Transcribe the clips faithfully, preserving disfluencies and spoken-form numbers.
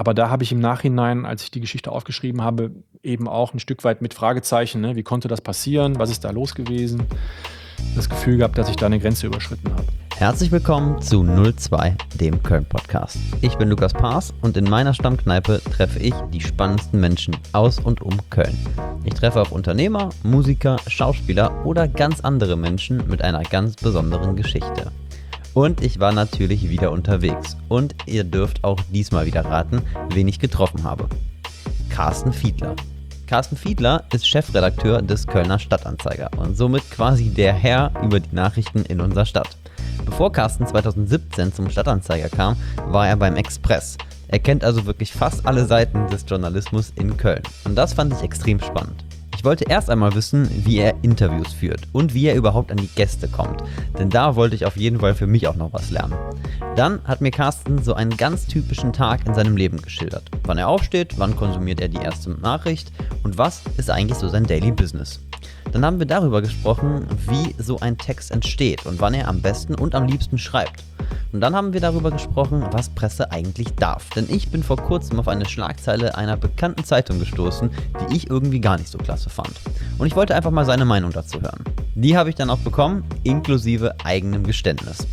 aber da habe ich im Nachhinein, als ich die Geschichte aufgeschrieben habe, eben auch ein Stück weit mit Fragezeichen, ne? Wie konnte das passieren? Was ist da los gewesen? Das Gefühl gehabt, dass ich da eine Grenze überschritten habe. Herzlich willkommen zu null zwei, dem Köln-Podcast. Ich bin Lukas Paas und in meiner Stammkneipe treffe ich die spannendsten Menschen aus und um Köln. Ich treffe auch Unternehmer, Musiker, Schauspieler oder ganz andere Menschen mit einer ganz besonderen Geschichte. Und ich war natürlich wieder unterwegs und ihr dürft auch diesmal wieder raten, wen ich getroffen habe. Carsten Fiedler. Carsten Fiedler ist Chefredakteur des Kölner Stadtanzeiger und somit quasi der Herr über die Nachrichten in unserer Stadt. Bevor Carsten zweitausendsiebzehn zum Stadtanzeiger kam, war er beim Express. Er kennt also wirklich fast alle Seiten des Journalismus in Köln. Und das fand ich extrem spannend. Ich wollte erst einmal wissen, wie er Interviews führt und wie er überhaupt an die Gäste kommt. Denn da wollte ich auf jeden Fall für mich auch noch was lernen. Dann hat mir Carsten so einen ganz typischen Tag in seinem Leben geschildert. Wann er aufsteht, wann konsumiert er die erste Nachricht und was ist eigentlich so sein Daily Business. Dann haben wir darüber gesprochen, wie so ein Text entsteht und wann er am besten und am liebsten schreibt. Und dann haben wir darüber gesprochen, was Presse eigentlich darf. Denn ich bin vor kurzem auf eine Schlagzeile einer bekannten Zeitung gestoßen, die ich irgendwie gar nicht so klasse fand. Und ich wollte einfach mal seine Meinung dazu hören. Die habe ich dann auch bekommen, inklusive eigenem Geständnis.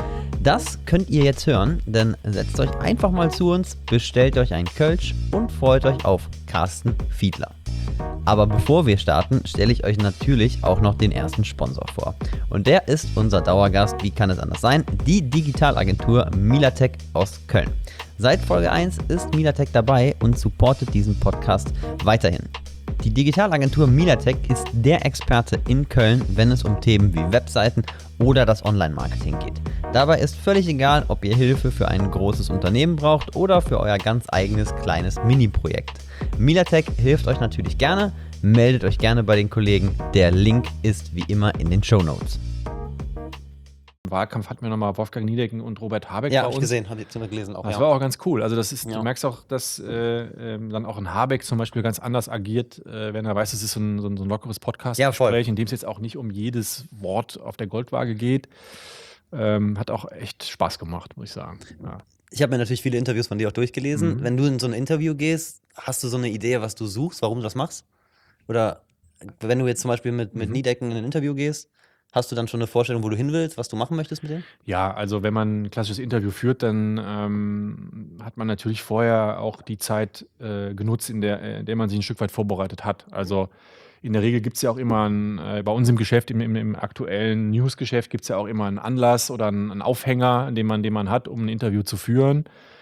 Das könnt ihr jetzt hören, denn setzt euch einfach mal zu uns, bestellt euch einen Kölsch und freut euch auf Carsten Fiedler. Aber bevor wir starten, stelle ich euch natürlich auch noch den ersten Sponsor vor. Und der ist unser Dauergast, wie kann es anders sein, die Digitalagentur Milatech aus Köln. Seit Folge eins ist Milatech dabei und supportet diesen Podcast weiterhin. Die Digitalagentur Milatech ist der Experte in Köln, wenn es um Themen wie Webseiten oder das Online-Marketing geht. Dabei ist völlig egal, ob ihr Hilfe für ein großes Unternehmen braucht oder für euer ganz eigenes kleines Mini-Projekt. Milatech hilft euch natürlich gerne, meldet euch gerne bei den Kollegen. Der Link ist wie immer in den Shownotes. Im Wahlkampf hatten wir nochmal Wolfgang Niedecken und Robert Habeck Ja, bei habe ich uns. gesehen, habe ich immer gelesen. Auch, Das ja. war auch ganz cool. Also das ist, Ja. du merkst auch, dass äh, ähm, dann auch ein Habeck zum Beispiel ganz anders agiert, äh, wenn er weiß, es ist so ein, so ein, so ein lockeres Podcast-Gespräch, Ja, in dem es jetzt auch nicht um jedes Wort auf der Goldwaage geht. Ähm, hat auch echt Spaß gemacht, muss ich sagen. Ja. Ich habe mir natürlich viele Interviews von dir auch durchgelesen. Mhm. Wenn du in so ein Interview gehst, hast du so eine Idee, was du suchst, warum du das machst? Oder wenn du jetzt zum Beispiel mit, mit Mhm. Niedecken in ein Interview gehst, hast du dann schon eine Vorstellung, wo du hin willst, was du machen möchtest mit dem? Ja, also wenn man ein klassisches Interview führt, dann ähm, hat man natürlich vorher auch die Zeit äh, genutzt, in der, äh, in der man sich ein Stück weit vorbereitet hat. Also in der Regel gibt es ja auch immer, ein, äh, bei uns im Geschäft, im, im, im aktuellen Newsgeschäft, gibt es ja auch immer einen Anlass oder einen, einen Aufhänger, den man, den man hat, um ein Interview zu führen.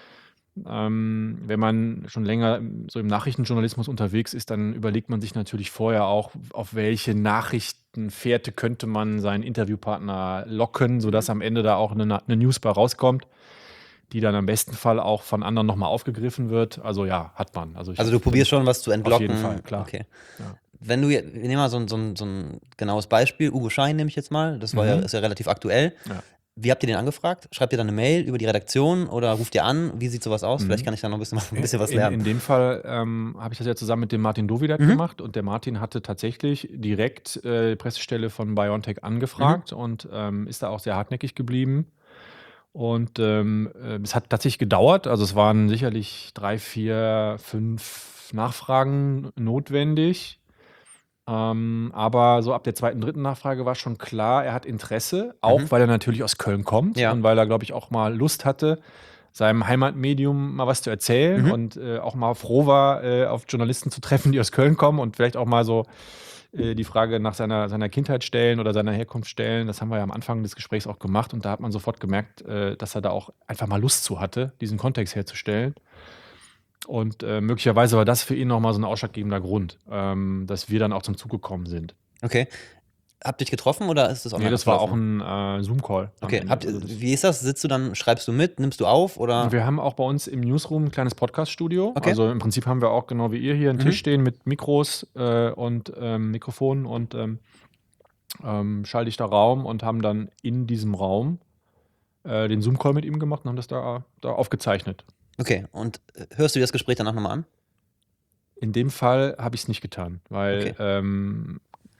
Ähm, wenn man schon länger so im Nachrichtenjournalismus unterwegs ist, dann überlegt man sich natürlich vorher auch, auf welche Nachrichtenfährte könnte man seinen Interviewpartner locken, sodass am Ende da auch eine, eine News bei rauskommt, die dann am besten Fall auch von anderen nochmal aufgegriffen wird. Also ja, hat man. Also, ich Also du hab- probierst schon, was zu entlocken. Auf jeden Fall, klar. Okay. Ja. Wenn du, jetzt- wir nehmen mal so ein, so ein, so ein genaues Beispiel, Uwe Schein nehme ich jetzt mal, das war ja, Mhm. ist ja relativ aktuell. Ja. Wie habt ihr den angefragt? Schreibt ihr dann eine Mail über die Redaktion oder ruft ihr an? Wie sieht sowas aus? Mhm. Vielleicht kann ich da noch ein bisschen, ein bisschen was In, lernen. in dem Fall ähm, habe ich das ja zusammen mit dem Martin Dovidat Mhm. gemacht und der Martin hatte tatsächlich direkt äh, die Pressestelle von BioNTech angefragt und ähm, ist da auch sehr hartnäckig geblieben. Und ähm, äh, es hat tatsächlich gedauert, also es waren sicherlich drei, vier, fünf Nachfragen notwendig. Ähm, aber so ab der zweiten, dritten Nachfrage war schon klar, er hat Interesse, auch Mhm. weil er natürlich aus Köln kommt Ja. und weil er, glaube ich, auch mal Lust hatte, seinem Heimatmedium mal was zu erzählen Mhm. und äh, auch mal froh war, äh, auf Journalisten zu treffen, die aus Köln kommen und vielleicht auch mal so äh, die Frage nach seiner, seiner Kindheit stellen oder seiner Herkunft stellen. Das haben wir ja am Anfang des Gesprächs auch gemacht und da hat man sofort gemerkt, äh, dass er da auch einfach mal Lust zu hatte, diesen Kontext herzustellen. Und äh, möglicherweise war das für ihn nochmal so ein ausschlaggebender Grund, ähm, dass wir dann auch zum Zug gekommen sind. Okay. Habt ihr dich getroffen oder ist das online Nee, das war auch abgelaufen? ein äh, Zoom-Call. am Okay, Ende. habt, Also das, wie ist das? Sitzt du dann, schreibst du mit, nimmst du auf oder? wir haben auch bei uns im Newsroom ein kleines Podcast-Studio. Okay. Also im Prinzip haben wir auch genau wie ihr hier einen Mhm. Tisch stehen mit Mikros äh, und ähm, Mikrofonen und ähm, ähm, schalldichter Raum und haben dann in diesem Raum äh, den Zoom-Call mit ihm gemacht und haben das da, da aufgezeichnet. Okay, und äh, hörst du dir das Gespräch danach nochmal an? In dem Fall habe ich es nicht getan, weil Okay. ähm,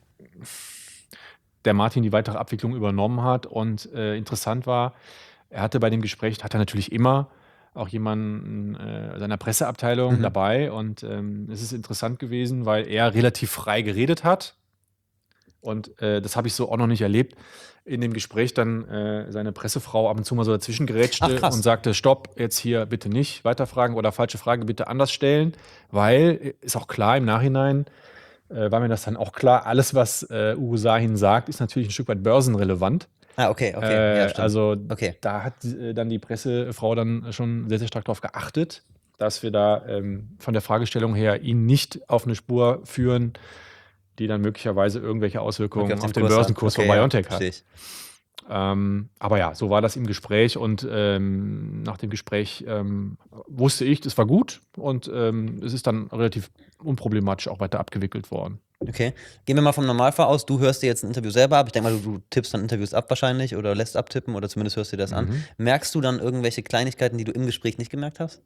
der Martin die weitere Abwicklung übernommen hat und äh, interessant war, er hatte bei dem Gespräch, hat er natürlich immer, auch jemanden äh, seiner Presseabteilung Mhm. dabei und ähm, es ist interessant gewesen, weil er relativ frei geredet hat und äh, das habe ich so auch noch nicht erlebt. In dem Gespräch dann äh, seine Pressefrau ab und zu mal so dazwischen Ach, gerätschte krass. und sagte, stopp, jetzt hier bitte nicht weiterfragen oder falsche Frage bitte anders stellen, weil, äh, ist auch klar im Nachhinein, äh, war mir das dann auch klar, alles, was äh, Ugo Sahin sagt, ist natürlich ein Stück weit börsenrelevant. Ah, okay, okay, ja, Äh, stimmt. also Okay. da hat äh, dann die Pressefrau dann schon sehr, sehr stark darauf geachtet, dass wir da ähm, von der Fragestellung her ihn nicht auf eine Spur führen, die dann möglicherweise irgendwelche Okay, Auswirkungen auf auf den den Kurs hat. Börsenkurs von Okay, ja, BioNTech verstehe hat. ich. Ähm, aber ja, so war das im Gespräch und ähm, nach dem Gespräch ähm, wusste ich, das war gut und ähm, es ist dann relativ unproblematisch auch weiter abgewickelt worden. Okay. Gehen wir mal vom Normalfall aus. Du hörst dir jetzt ein Interview selber ab. Ich denke mal, du, du tippst dann Interviews ab wahrscheinlich oder lässt abtippen oder zumindest hörst dir das an. Mhm. Merkst du dann irgendwelche Kleinigkeiten, die du im Gespräch nicht gemerkt hast?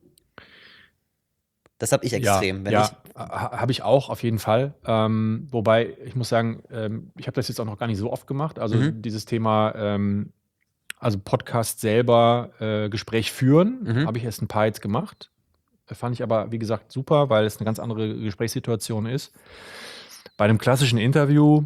Das habe ich Ja, extrem. Wenn ich. ja, ha habe ich auch auf jeden Fall. Ähm, wobei, ich muss sagen, ähm, ich habe das jetzt auch noch gar nicht so oft gemacht. Also Mhm. dieses Thema, ähm, also Podcast selber, äh, Gespräch führen, Mhm. habe ich erst ein paar jetzt gemacht. Äh, Fand ich aber, wie gesagt, super, weil es eine ganz andere Gesprächssituation ist. Bei einem klassischen Interview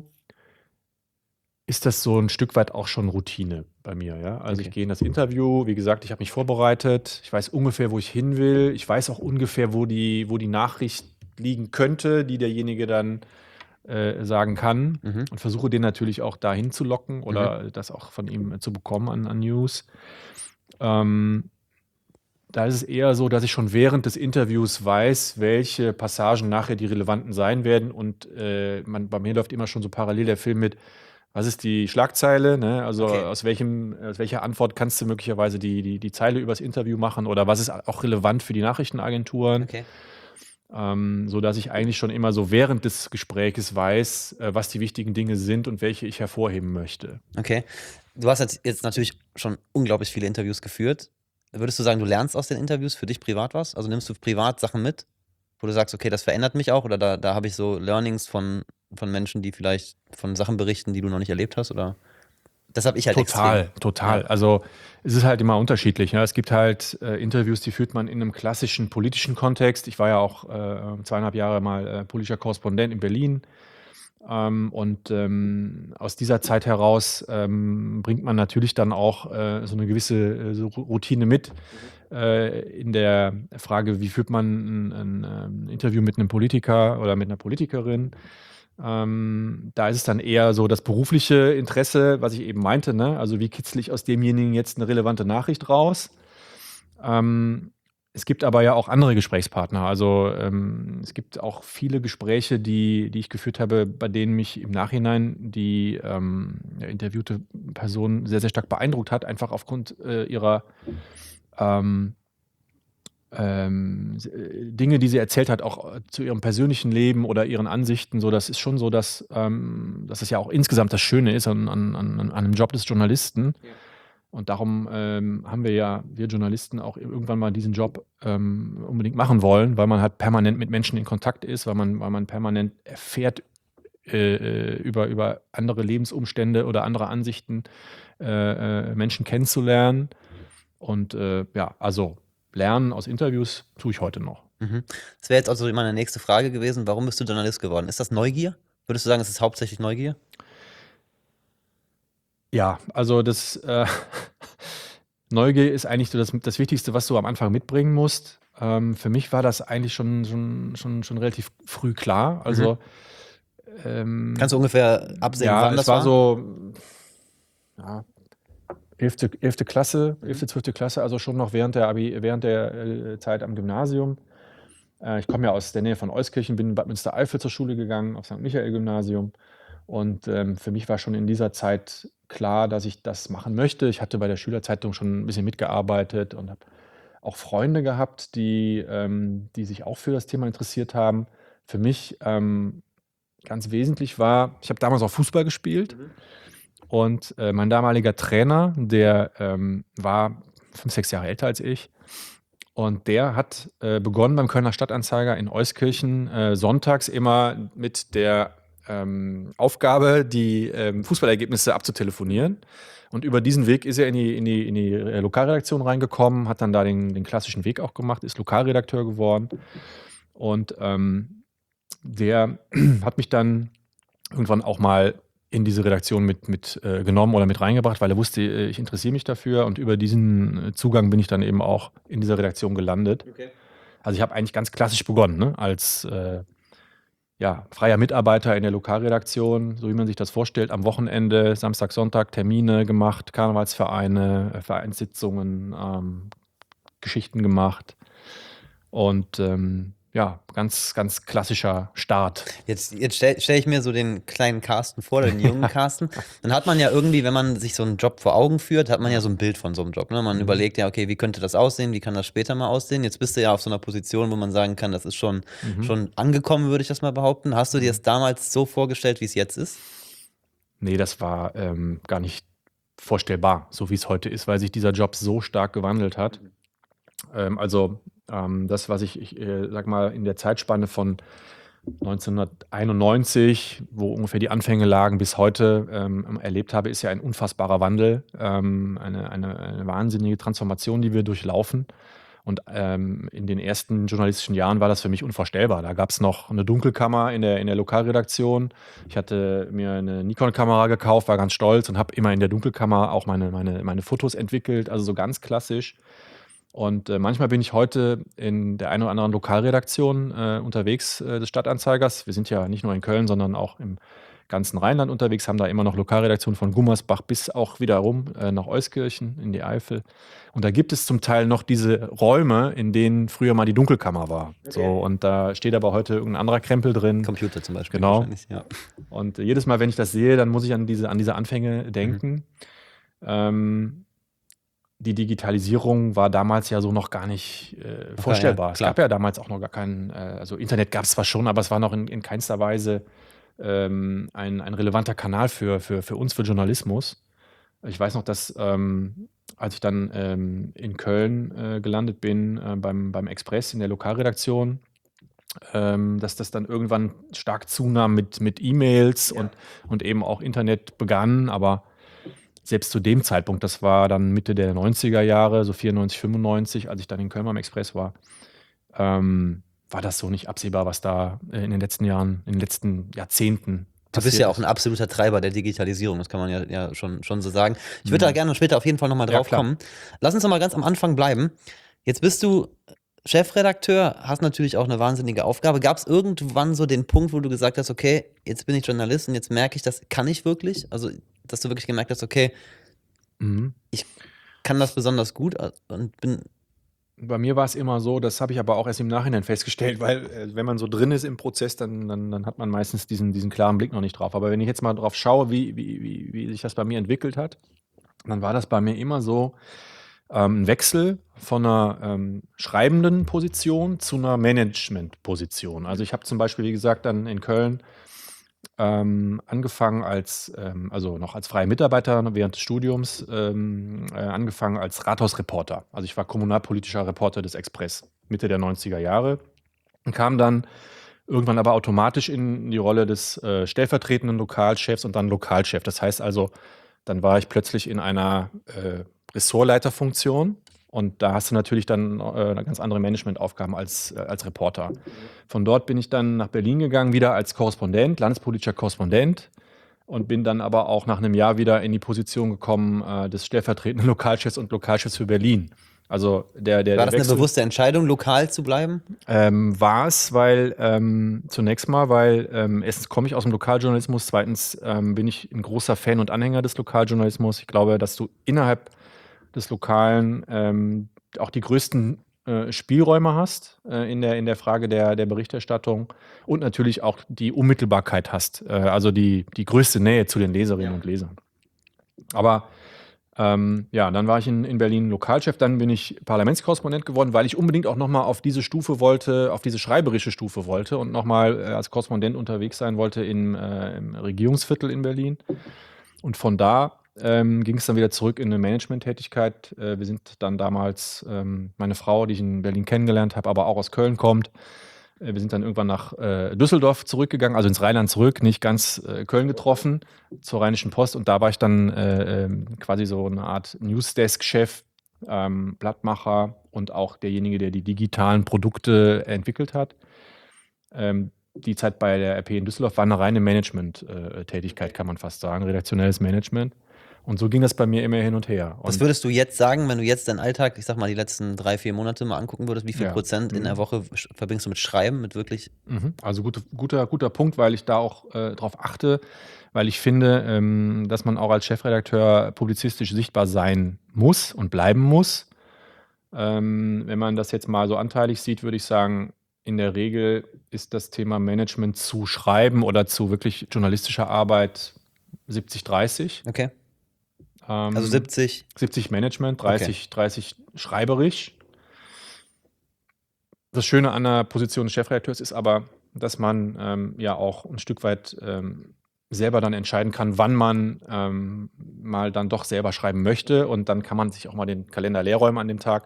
ist das so ein Stück weit auch schon Routine bei mir, ja. Also ich Okay. gehe in das Interview, wie gesagt, ich habe mich vorbereitet, ich weiß ungefähr, wo ich hin will, ich weiß auch ungefähr, wo die, wo die Nachricht liegen könnte, die derjenige dann äh, sagen kann Mhm. und versuche den natürlich auch dahin zu locken Mhm. oder das auch von ihm zu bekommen an, an News. Ähm, da ist es eher so, dass ich schon während des Interviews weiß, welche Passagen nachher die relevanten sein werden und äh, man, bei mir läuft immer schon so parallel der Film mit, was ist die Schlagzeile, ne? Also Okay. aus welchem, aus welcher Antwort kannst du möglicherweise die, die, die Zeile übers Interview machen oder was ist auch relevant für die Nachrichtenagenturen, Okay. ähm, so dass ich eigentlich schon immer so während des Gesprächs weiß, äh, was die wichtigen Dinge sind und welche ich hervorheben möchte. Okay. Du hast jetzt, jetzt natürlich schon unglaublich viele Interviews geführt. Würdest du sagen, du lernst aus den Interviews für dich privat was? Also nimmst du privat Sachen mit, wo du sagst, okay, das verändert mich auch oder da, da habe ich so Learnings von, von Menschen, die vielleicht von Sachen berichten, die du noch nicht erlebt hast? Oder das habe ich halt Total, extrem. total. Ja. Also es ist halt immer unterschiedlich. Ne? Es gibt halt äh, Interviews, die führt man in einem klassischen politischen Kontext. Ich war ja auch äh, zweieinhalb Jahre mal äh, politischer Korrespondent in Berlin. Ähm, und ähm, aus dieser Zeit heraus ähm, bringt man natürlich dann auch äh, so eine gewisse äh, so Routine mit äh, in der Frage, wie führt man ein, ein, ein Interview mit einem Politiker oder mit einer Politikerin. Ähm, da ist es dann eher so das berufliche Interesse, was ich eben meinte, ne? Also wie kitzle ich aus demjenigen jetzt eine relevante Nachricht raus? Ähm, es gibt aber ja auch andere Gesprächspartner. Also ähm, es gibt auch viele Gespräche, die, die ich geführt habe, bei denen mich im Nachhinein die ähm, ja, interviewte Person sehr, sehr stark beeindruckt hat, einfach aufgrund äh, ihrer ähm, ähm, äh, Dinge, die sie erzählt hat, auch äh, zu ihrem persönlichen Leben oder ihren Ansichten. So, das ist schon so, dass, ähm, dass es ja auch insgesamt das Schöne ist an, an, an, an einem Job des Journalisten. Ja. Und darum ähm, haben wir ja, wir Journalisten, auch irgendwann mal diesen Job ähm, unbedingt machen wollen, weil man halt permanent mit Menschen in Kontakt ist, weil man, weil man permanent erfährt äh, über, über andere Lebensumstände oder andere Ansichten, äh, äh, Menschen kennenzulernen. Und äh, ja, also lernen aus Interviews tue ich heute noch. Mhm. Das wäre jetzt also meine nächste Frage gewesen. Warum bist du Journalist geworden? Ist das Neugier? Würdest du sagen, es ist hauptsächlich Neugier? Ja, also das äh, Neugier ist eigentlich so das, das Wichtigste, was du am Anfang mitbringen musst. Ähm, für mich war das eigentlich schon, schon, schon, schon relativ früh klar. Also ähm, Kannst du ungefähr absehen, ja, wann es das war war? so ja, elfte, elfte Klasse, elfte, zwölfte Klasse, also schon noch während der, Abi, während der äh, Zeit am Gymnasium. Äh, ich komme ja aus der Nähe von Euskirchen, bin in Bad Münstereifel zur Schule gegangen, auf Sankt Michael-Gymnasium. Und ähm, für mich war schon in dieser Zeit klar, dass ich das machen möchte. Ich hatte bei der Schülerzeitung schon ein bisschen mitgearbeitet und habe auch Freunde gehabt, die, ähm, die sich auch für das Thema interessiert haben. Für mich ähm, ganz wesentlich war, ich habe damals auch Fußball gespielt und äh, mein damaliger Trainer, der ähm, war fünf, sechs Jahre älter als ich. Und der hat äh, begonnen beim Kölner Stadtanzeiger in Euskirchen äh, sonntags immer mit der ähm, Aufgabe, die ähm, Fußballergebnisse abzutelefonieren. Und über diesen Weg ist er in die, in die, in die äh, Lokalredaktion reingekommen, hat dann da den, den klassischen Weg auch gemacht, ist Lokalredakteur geworden. Und ähm, der hat mich dann irgendwann auch mal in diese Redaktion mit, mit äh, genommen oder mit reingebracht, weil er wusste, äh, ich interessiere mich dafür. Und über diesen äh, Zugang bin ich dann eben auch in dieser Redaktion gelandet. Okay. Also ich habe eigentlich ganz klassisch begonnen, ne? Als äh, ja, freier Mitarbeiter in der Lokalredaktion, so wie man sich das vorstellt, am Wochenende, Samstag, Sonntag Termine gemacht, Karnevalsvereine, äh, Vereinssitzungen, ähm, Geschichten gemacht und ähm, ja, ganz, ganz klassischer Start. Jetzt, jetzt stelle stell ich mir so den kleinen Carsten vor, den jungen Carsten. Dann hat man ja irgendwie, wenn man sich so einen Job vor Augen führt, hat man ja so ein Bild von so einem Job. Ne? Man Mhm. überlegt ja, okay, wie könnte das aussehen, wie kann das später mal aussehen? Jetzt bist du ja auf so einer Position, wo man sagen kann, das ist schon, Mhm. schon angekommen, würde ich das mal behaupten. Hast du dir das damals so vorgestellt, wie es jetzt ist? Nee, das war ähm, gar nicht vorstellbar, so wie es heute ist, weil sich dieser Job so stark gewandelt hat. Ähm, also ähm, das, was ich, ich äh, sag mal, in der Zeitspanne von neunzehnhunderteinundneunzig, wo ungefähr die Anfänge lagen, bis heute ähm, erlebt habe, ist ja ein unfassbarer Wandel, ähm, eine, eine, eine wahnsinnige Transformation, die wir durchlaufen. Und ähm, in den ersten journalistischen Jahren war das für mich unvorstellbar. Da gab es noch eine Dunkelkammer in der, in der Lokalredaktion. Ich hatte mir eine Nikon-Kamera gekauft, war ganz stolz und habe immer in der Dunkelkammer auch meine, meine, meine Fotos entwickelt, also so ganz klassisch. Und äh, manchmal bin ich heute in der einen oder anderen Lokalredaktion äh, unterwegs äh, des Stadtanzeigers. Wir sind ja nicht nur in Köln, sondern auch im ganzen Rheinland unterwegs, haben da immer noch Lokalredaktionen von Gummersbach bis auch wieder rum äh, nach Euskirchen in die Eifel. Und da gibt es zum Teil noch diese Räume, in denen früher mal die Dunkelkammer war. Okay. So, und da steht aber heute irgendein anderer Krempel drin. Computer zum Beispiel. Genau. wahrscheinlich, Ja. Und äh, jedes Mal, wenn ich das sehe, dann muss ich an diese, an diese Anfänge denken. Ähm, die Digitalisierung war damals ja so noch gar nicht äh, vorstellbar. ja, es klar. gab ja damals auch noch gar keinen, äh, also Internet gab es zwar schon, aber es war noch in, in keinster Weise ähm, ein, ein relevanter Kanal für, für, für uns, für Journalismus. Ich weiß noch, dass ähm, als ich dann ähm, in Köln äh, gelandet bin, äh, beim, beim Express in der Lokalredaktion, ähm, dass das dann irgendwann stark zunahm mit, mit E-Mails und, und eben auch Internet begann, aber selbst zu dem Zeitpunkt, das war dann Mitte der neunziger Jahre, so vierundneunzig, fünfundneunzig, als ich dann in Köln beim Express war, ähm, war das so nicht absehbar, was da äh, in den letzten Jahren, in den letzten Jahrzehnten Du bist passiert ja auch ist. ein absoluter Treiber der Digitalisierung, das kann man ja, ja schon, schon so sagen. Ich würde Mhm. da gerne später auf jeden Fall nochmal Ja, drauf klar. kommen. Lass uns noch mal ganz am Anfang bleiben. Jetzt bist du Chefredakteur, hast natürlich auch eine wahnsinnige Aufgabe. Gab es irgendwann so den Punkt, wo du gesagt hast, okay, jetzt bin ich Journalist und jetzt merke ich, das kann ich wirklich? Also, dass du wirklich gemerkt hast, okay, Mhm. ich kann das besonders gut und bin. Bei mir war es immer so, das habe ich aber auch erst im Nachhinein festgestellt, weil äh, wenn man so drin ist im Prozess, dann, dann, dann hat man meistens diesen, diesen klaren Blick noch nicht drauf. Aber wenn ich jetzt mal drauf schaue, wie, wie, wie, wie sich das bei mir entwickelt hat, dann war das bei mir immer so ähm, ein Wechsel von einer ähm, schreibenden Position zu einer Management-Position. Also ich habe zum Beispiel, wie gesagt, dann in Köln ähm, angefangen als, ähm, also noch als freier Mitarbeiter während des Studiums, ähm, äh, angefangen als Rathausreporter. Also ich war kommunalpolitischer Reporter des Express Mitte der neunziger Jahre und kam dann irgendwann aber automatisch in die Rolle des äh, stellvertretenden Lokalchefs und dann Lokalchef. Das heißt also, dann war ich plötzlich in einer äh, Ressortleiterfunktion und da hast du natürlich dann äh, ganz andere Managementaufgaben als, äh, als Reporter. Von dort bin ich dann nach Berlin gegangen, wieder als Korrespondent, landespolitischer Korrespondent und bin dann aber auch nach einem Jahr wieder in die Position gekommen äh, des stellvertretenden Lokalchefs und Lokalchefs für Berlin. Also der, der, War der das eine Wechsel bewusste Entscheidung, lokal zu bleiben? ähm, war es, weil ähm, zunächst mal, weil ähm, erstens komme ich aus dem Lokaljournalismus, zweitens ähm, bin ich ein großer Fan und Anhänger des Lokaljournalismus. Ich glaube, dass du innerhalb des Lokalen ähm, auch die größten äh, Spielräume hast äh, in der, in der Frage der, der Berichterstattung und natürlich auch die Unmittelbarkeit hast, äh, also die, die größte Nähe zu den Leserinnen Ja. und Lesern. Aber ähm, ja, dann war ich in, in Berlin Lokalchef, dann bin ich Parlamentskorrespondent geworden, weil ich unbedingt auch nochmal auf diese Stufe wollte, auf diese schreiberische Stufe wollte und nochmal äh, als Korrespondent unterwegs sein wollte im, äh, im Regierungsviertel in Berlin. Und von da ähm, ging es dann wieder zurück in eine Managementtätigkeit. Äh, wir sind dann damals, ähm, meine Frau, die ich in Berlin kennengelernt habe, aber auch aus Köln kommt, Wir sind dann irgendwann nach äh, Düsseldorf zurückgegangen, also ins Rheinland zurück, nicht ganz äh, Köln getroffen, zur Rheinischen Post. Und da war ich dann äh, äh, quasi so eine Art Newsdesk-Chef, ähm, Blattmacher und auch derjenige, der die digitalen Produkte entwickelt hat. Ähm, die Zeit bei der R P in Düsseldorf war eine reine Management-Tätigkeit, kann man fast sagen, redaktionelles Management. Und so ging das bei mir immer hin und her. Und Was würdest du jetzt sagen, wenn du jetzt deinen Alltag, ich sag mal, die letzten drei, vier Monate mal angucken würdest, wie viel Ja. Prozent in Mhm. der Woche sch- verbringst du mit Schreiben, mit wirklich? Mhm. Also gute, guter, guter Punkt, weil ich da auch äh, drauf achte, weil ich finde, ähm, dass man auch als Chefredakteur publizistisch sichtbar sein muss und bleiben muss. Ähm, wenn man das jetzt mal so anteilig sieht, würde ich sagen, in der Regel ist das Thema Management zu Schreiben oder zu wirklich journalistischer Arbeit siebzig dreißig. Okay. Ähm, Also siebzig. siebzig Management, dreißig, dreißig schreiberisch. Das Schöne an der Position des Chefredakteurs ist aber, dass man ähm, ja auch ein Stück weit ähm, selber dann entscheiden kann, wann man ähm, mal dann doch selber schreiben möchte. Und dann kann man sich auch mal den Kalender leer räumen an dem Tag.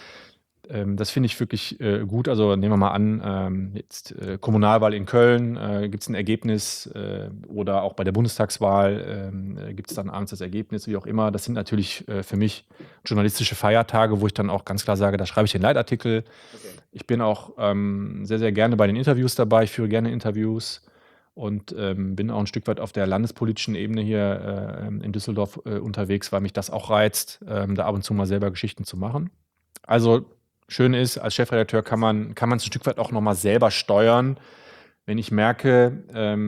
Ähm, das finde ich wirklich äh, gut. Also nehmen wir mal an, ähm, jetzt äh, Kommunalwahl in Köln, äh, gibt es ein Ergebnis äh, oder auch bei der Bundestagswahl ähm, äh, gibt es dann abends das Ergebnis, wie auch immer. Das sind natürlich äh, für mich journalistische Feiertage, wo ich dann auch ganz klar sage, da schreibe ich den Leitartikel. Okay. Ich bin auch ähm, sehr, sehr gerne bei den Interviews dabei. Ich führe gerne Interviews und ähm, bin auch ein Stück weit auf der landespolitischen Ebene hier äh, in Düsseldorf äh, unterwegs, weil mich das auch reizt, ähm, da ab und zu mal selber Geschichten zu machen. Also schön ist, als Chefredakteur kann man kann man es ein Stück weit auch nochmal selber steuern. Wenn ich merke,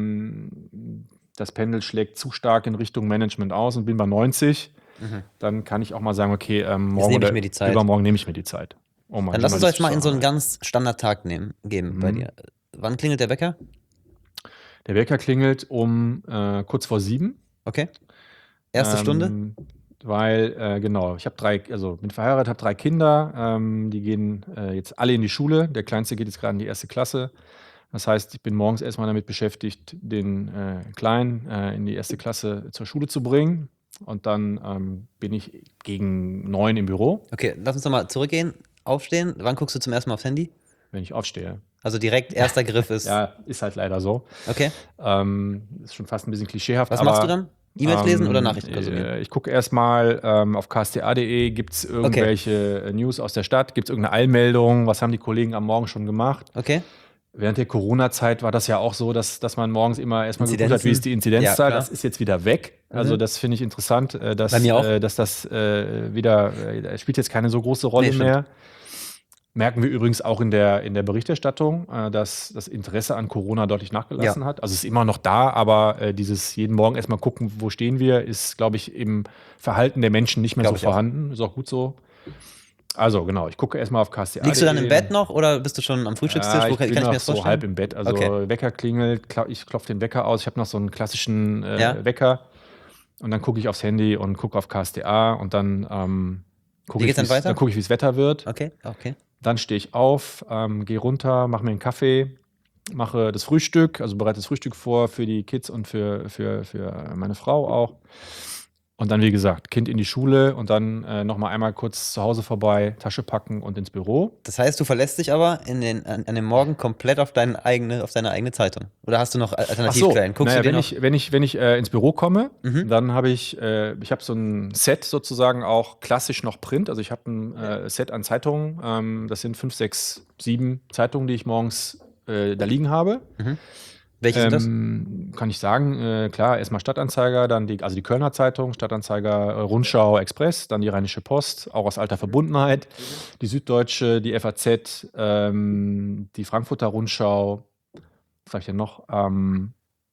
ähm, das Pendel schlägt zu stark in Richtung Management aus und bin bei neunzig, Mhm. dann kann ich auch mal sagen, okay, ähm, morgen nehme ich oder mir die Zeit. übermorgen nehme ich mir die Zeit. Um mal Dann lass uns doch jetzt mal in so einen journalistisch ganz Standardtag nehmen, geben bei Mhm. dir. Wann klingelt der Wecker? zu arbeiten. Der Wecker klingelt um äh, kurz vor sieben. Okay. Erste ähm, Stunde? Weil, äh, genau, ich habe drei, also bin verheiratet, habe drei Kinder, ähm, die gehen äh, jetzt alle in die Schule. Der Kleinste geht jetzt gerade in die erste Klasse. Das heißt, ich bin morgens erstmal damit beschäftigt, den äh, Kleinen äh, in die erste Klasse zur Schule zu bringen. Und dann ähm, bin ich gegen neun im Büro, Okay, lass uns doch mal zurückgehen, aufstehen. Wann guckst du zum ersten Mal aufs Handy? wenn ich aufstehe. Also direkt erster Griff ist. Ja, ist halt leider so. Okay. Ähm, ist schon fast ein bisschen klischeehaft. Was aber, machst du dann? E-Mails lesen oder ähm, Nachrichten konsumieren? äh, Ich gucke erstmal ähm, auf k s t a punkt d e, gibt es irgendwelche äh, News aus der Stadt, gibt es irgendeine Eilmeldung, was haben die Kollegen am Morgen schon gemacht? Okay. Während der Corona-Zeit war das ja auch so, dass, dass man morgens immer erstmal geguckt hat, wie ist die Inzidenzen? Ja, Inzidenzzahl. klar. Das ist jetzt wieder weg. Also Mhm. das finde ich interessant, äh, dass, Bei mir auch. äh, dass das äh, wieder, äh, spielt jetzt keine so große Rolle Nee, stimmt. mehr. Merken wir übrigens auch in der, in der Berichterstattung, äh, dass das Interesse an Corona deutlich nachgelassen hat. Also es ist immer noch da, aber äh, dieses jeden Morgen erstmal gucken, wo stehen wir, ist, glaube ich, im Verhalten der Menschen nicht mehr Glaub so ich auch. vorhanden. Ist auch gut so. Also genau, ich gucke erstmal auf k s t a punkt d e. Liegst du dann im Bett noch oder bist du schon am Frühstückstisch? Ja, Wo ich kann, bin kann ich noch mir das so vorstellen? halb im Bett. Also Okay. Wecker klingelt, kla- ich klopfe den Wecker aus. Ich habe noch so einen klassischen äh, Ja. Wecker. Und dann gucke ich aufs Handy und gucke auf K S T A und dann ähm, gucke Wie ich, geht's dann wie's- weiter? dann guck ich, wie das Wetter wird. Okay, okay. Dann stehe ich auf, ähm, gehe runter, mache mir einen Kaffee, mache das Frühstück, also bereite das Frühstück vor für die Kids und für, für, für meine Frau auch. Und dann, wie gesagt, Kind in die Schule und dann äh, nochmal einmal kurz zu Hause vorbei, Tasche packen und ins Büro. Das heißt, du verlässt dich aber in den, an, an dem Morgen komplett auf, deine eigene, auf deine eigene Zeitung. Oder hast du noch Ach so, Alternativquellen? Guckst naja, du dir wenn noch? ich, wenn ich, wenn ich äh, ins Büro komme, Mhm. dann habe ich, äh, ich habe so ein Set sozusagen auch klassisch noch Print. Also ich habe ein äh, Set an Zeitungen. Ähm, das sind fünf, sechs, sieben Zeitungen, die ich morgens äh, da liegen habe. Mhm. Welche sind das? Ähm, kann ich sagen, äh, klar, erstmal Stadtanzeiger, dann die, also die Kölner Zeitung, Stadtanzeiger, äh, Rundschau, Express, dann die Rheinische Post, auch aus alter Verbundenheit, die Süddeutsche, die F A Z, ähm, die Frankfurter Rundschau, was habe ich denn noch? Ähm,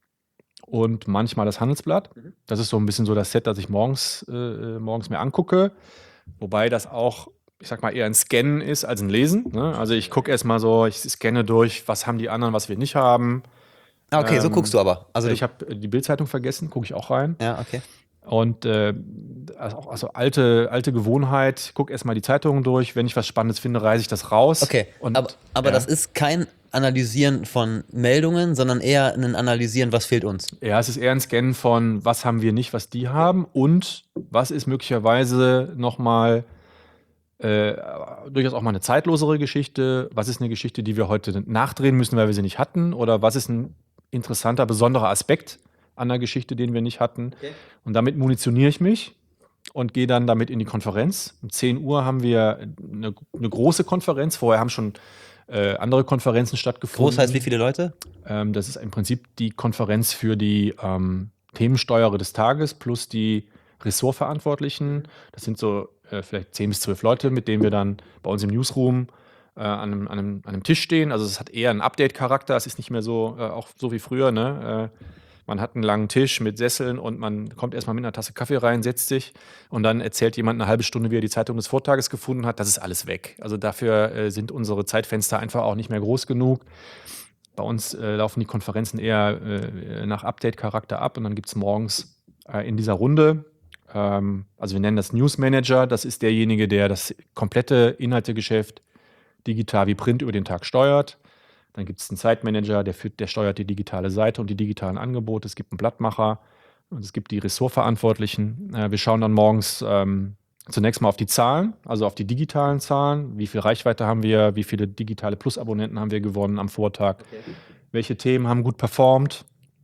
und manchmal das Handelsblatt. Das ist so ein bisschen so das Set, das ich morgens, äh, morgens mir angucke. Wobei das auch, ich sag mal, eher ein Scannen ist als ein Lesen. Ne? Also ich gucke erstmal so, ich scanne durch, was haben die anderen, was wir nicht haben. Ah, okay, so ähm, guckst du aber. Also Ich du, habe die Bildzeitung vergessen, gucke ich auch rein. ja, okay. Und äh, also, auch- also alte, alte Gewohnheit, gucke erstmal die Zeitungen durch. Wenn ich was Spannendes finde, reiße ich das raus. Okay, Und, aber, aber ja, das ist kein Analysieren von Meldungen, sondern eher ein Analysieren, was fehlt uns. Ja, es ist eher ein Scannen von, was haben wir nicht, was die haben und was ist möglicherweise nochmal äh, durchaus auch mal eine zeitlosere Geschichte. Was ist eine Geschichte, die wir heute nachdrehen müssen, weil wir sie nicht hatten? Oder was ist ein interessanter, besonderer Aspekt an der Geschichte, den wir nicht hatten? Okay. Und damit munitioniere ich mich und gehe dann damit in die Konferenz. Um zehn Uhr haben wir eine, eine große Konferenz. Vorher haben schon äh, andere Konferenzen stattgefunden. Groß heißt wie viele Leute? Ähm, das ist im Prinzip die Konferenz für die ähm, Themensteuere des Tages plus die Ressortverantwortlichen. Das sind so äh, vielleicht zehn bis zwölf Leute, mit denen wir dann bei uns im Newsroom äh, an, einem, an, einem, an einem Tisch stehen. Also es hat eher einen Update-Charakter. Es ist nicht mehr so, äh, auch so wie früher, ne? Äh, man hat einen langen Tisch mit Sesseln und man kommt erstmal mit einer Tasse Kaffee rein, setzt sich und dann erzählt jemand eine halbe Stunde, wie er die Zeitung des Vortages gefunden hat. Das ist alles weg. Also dafür äh, sind unsere Zeitfenster einfach auch nicht mehr groß genug. Bei uns äh, laufen die Konferenzen eher äh, nach Update-Charakter ab und dann gibt es morgens äh, in dieser Runde, ähm, also wir nennen das News Manager, das ist derjenige, der das komplette Inhaltegeschäft digital wie Print über den Tag steuert. Dann gibt es einen Zeitmanager, der, führt, der steuert die digitale Seite und die digitalen Angebote. Es gibt einen Blattmacher und es gibt die Ressortverantwortlichen. Äh, wir schauen dann morgens ähm, zunächst mal auf die Zahlen, also auf die digitalen Zahlen. Wie viel Reichweite haben wir? Wie viele digitale Plus-Abonnenten haben wir gewonnen am Vortag? Okay. Welche Themen haben gut performt?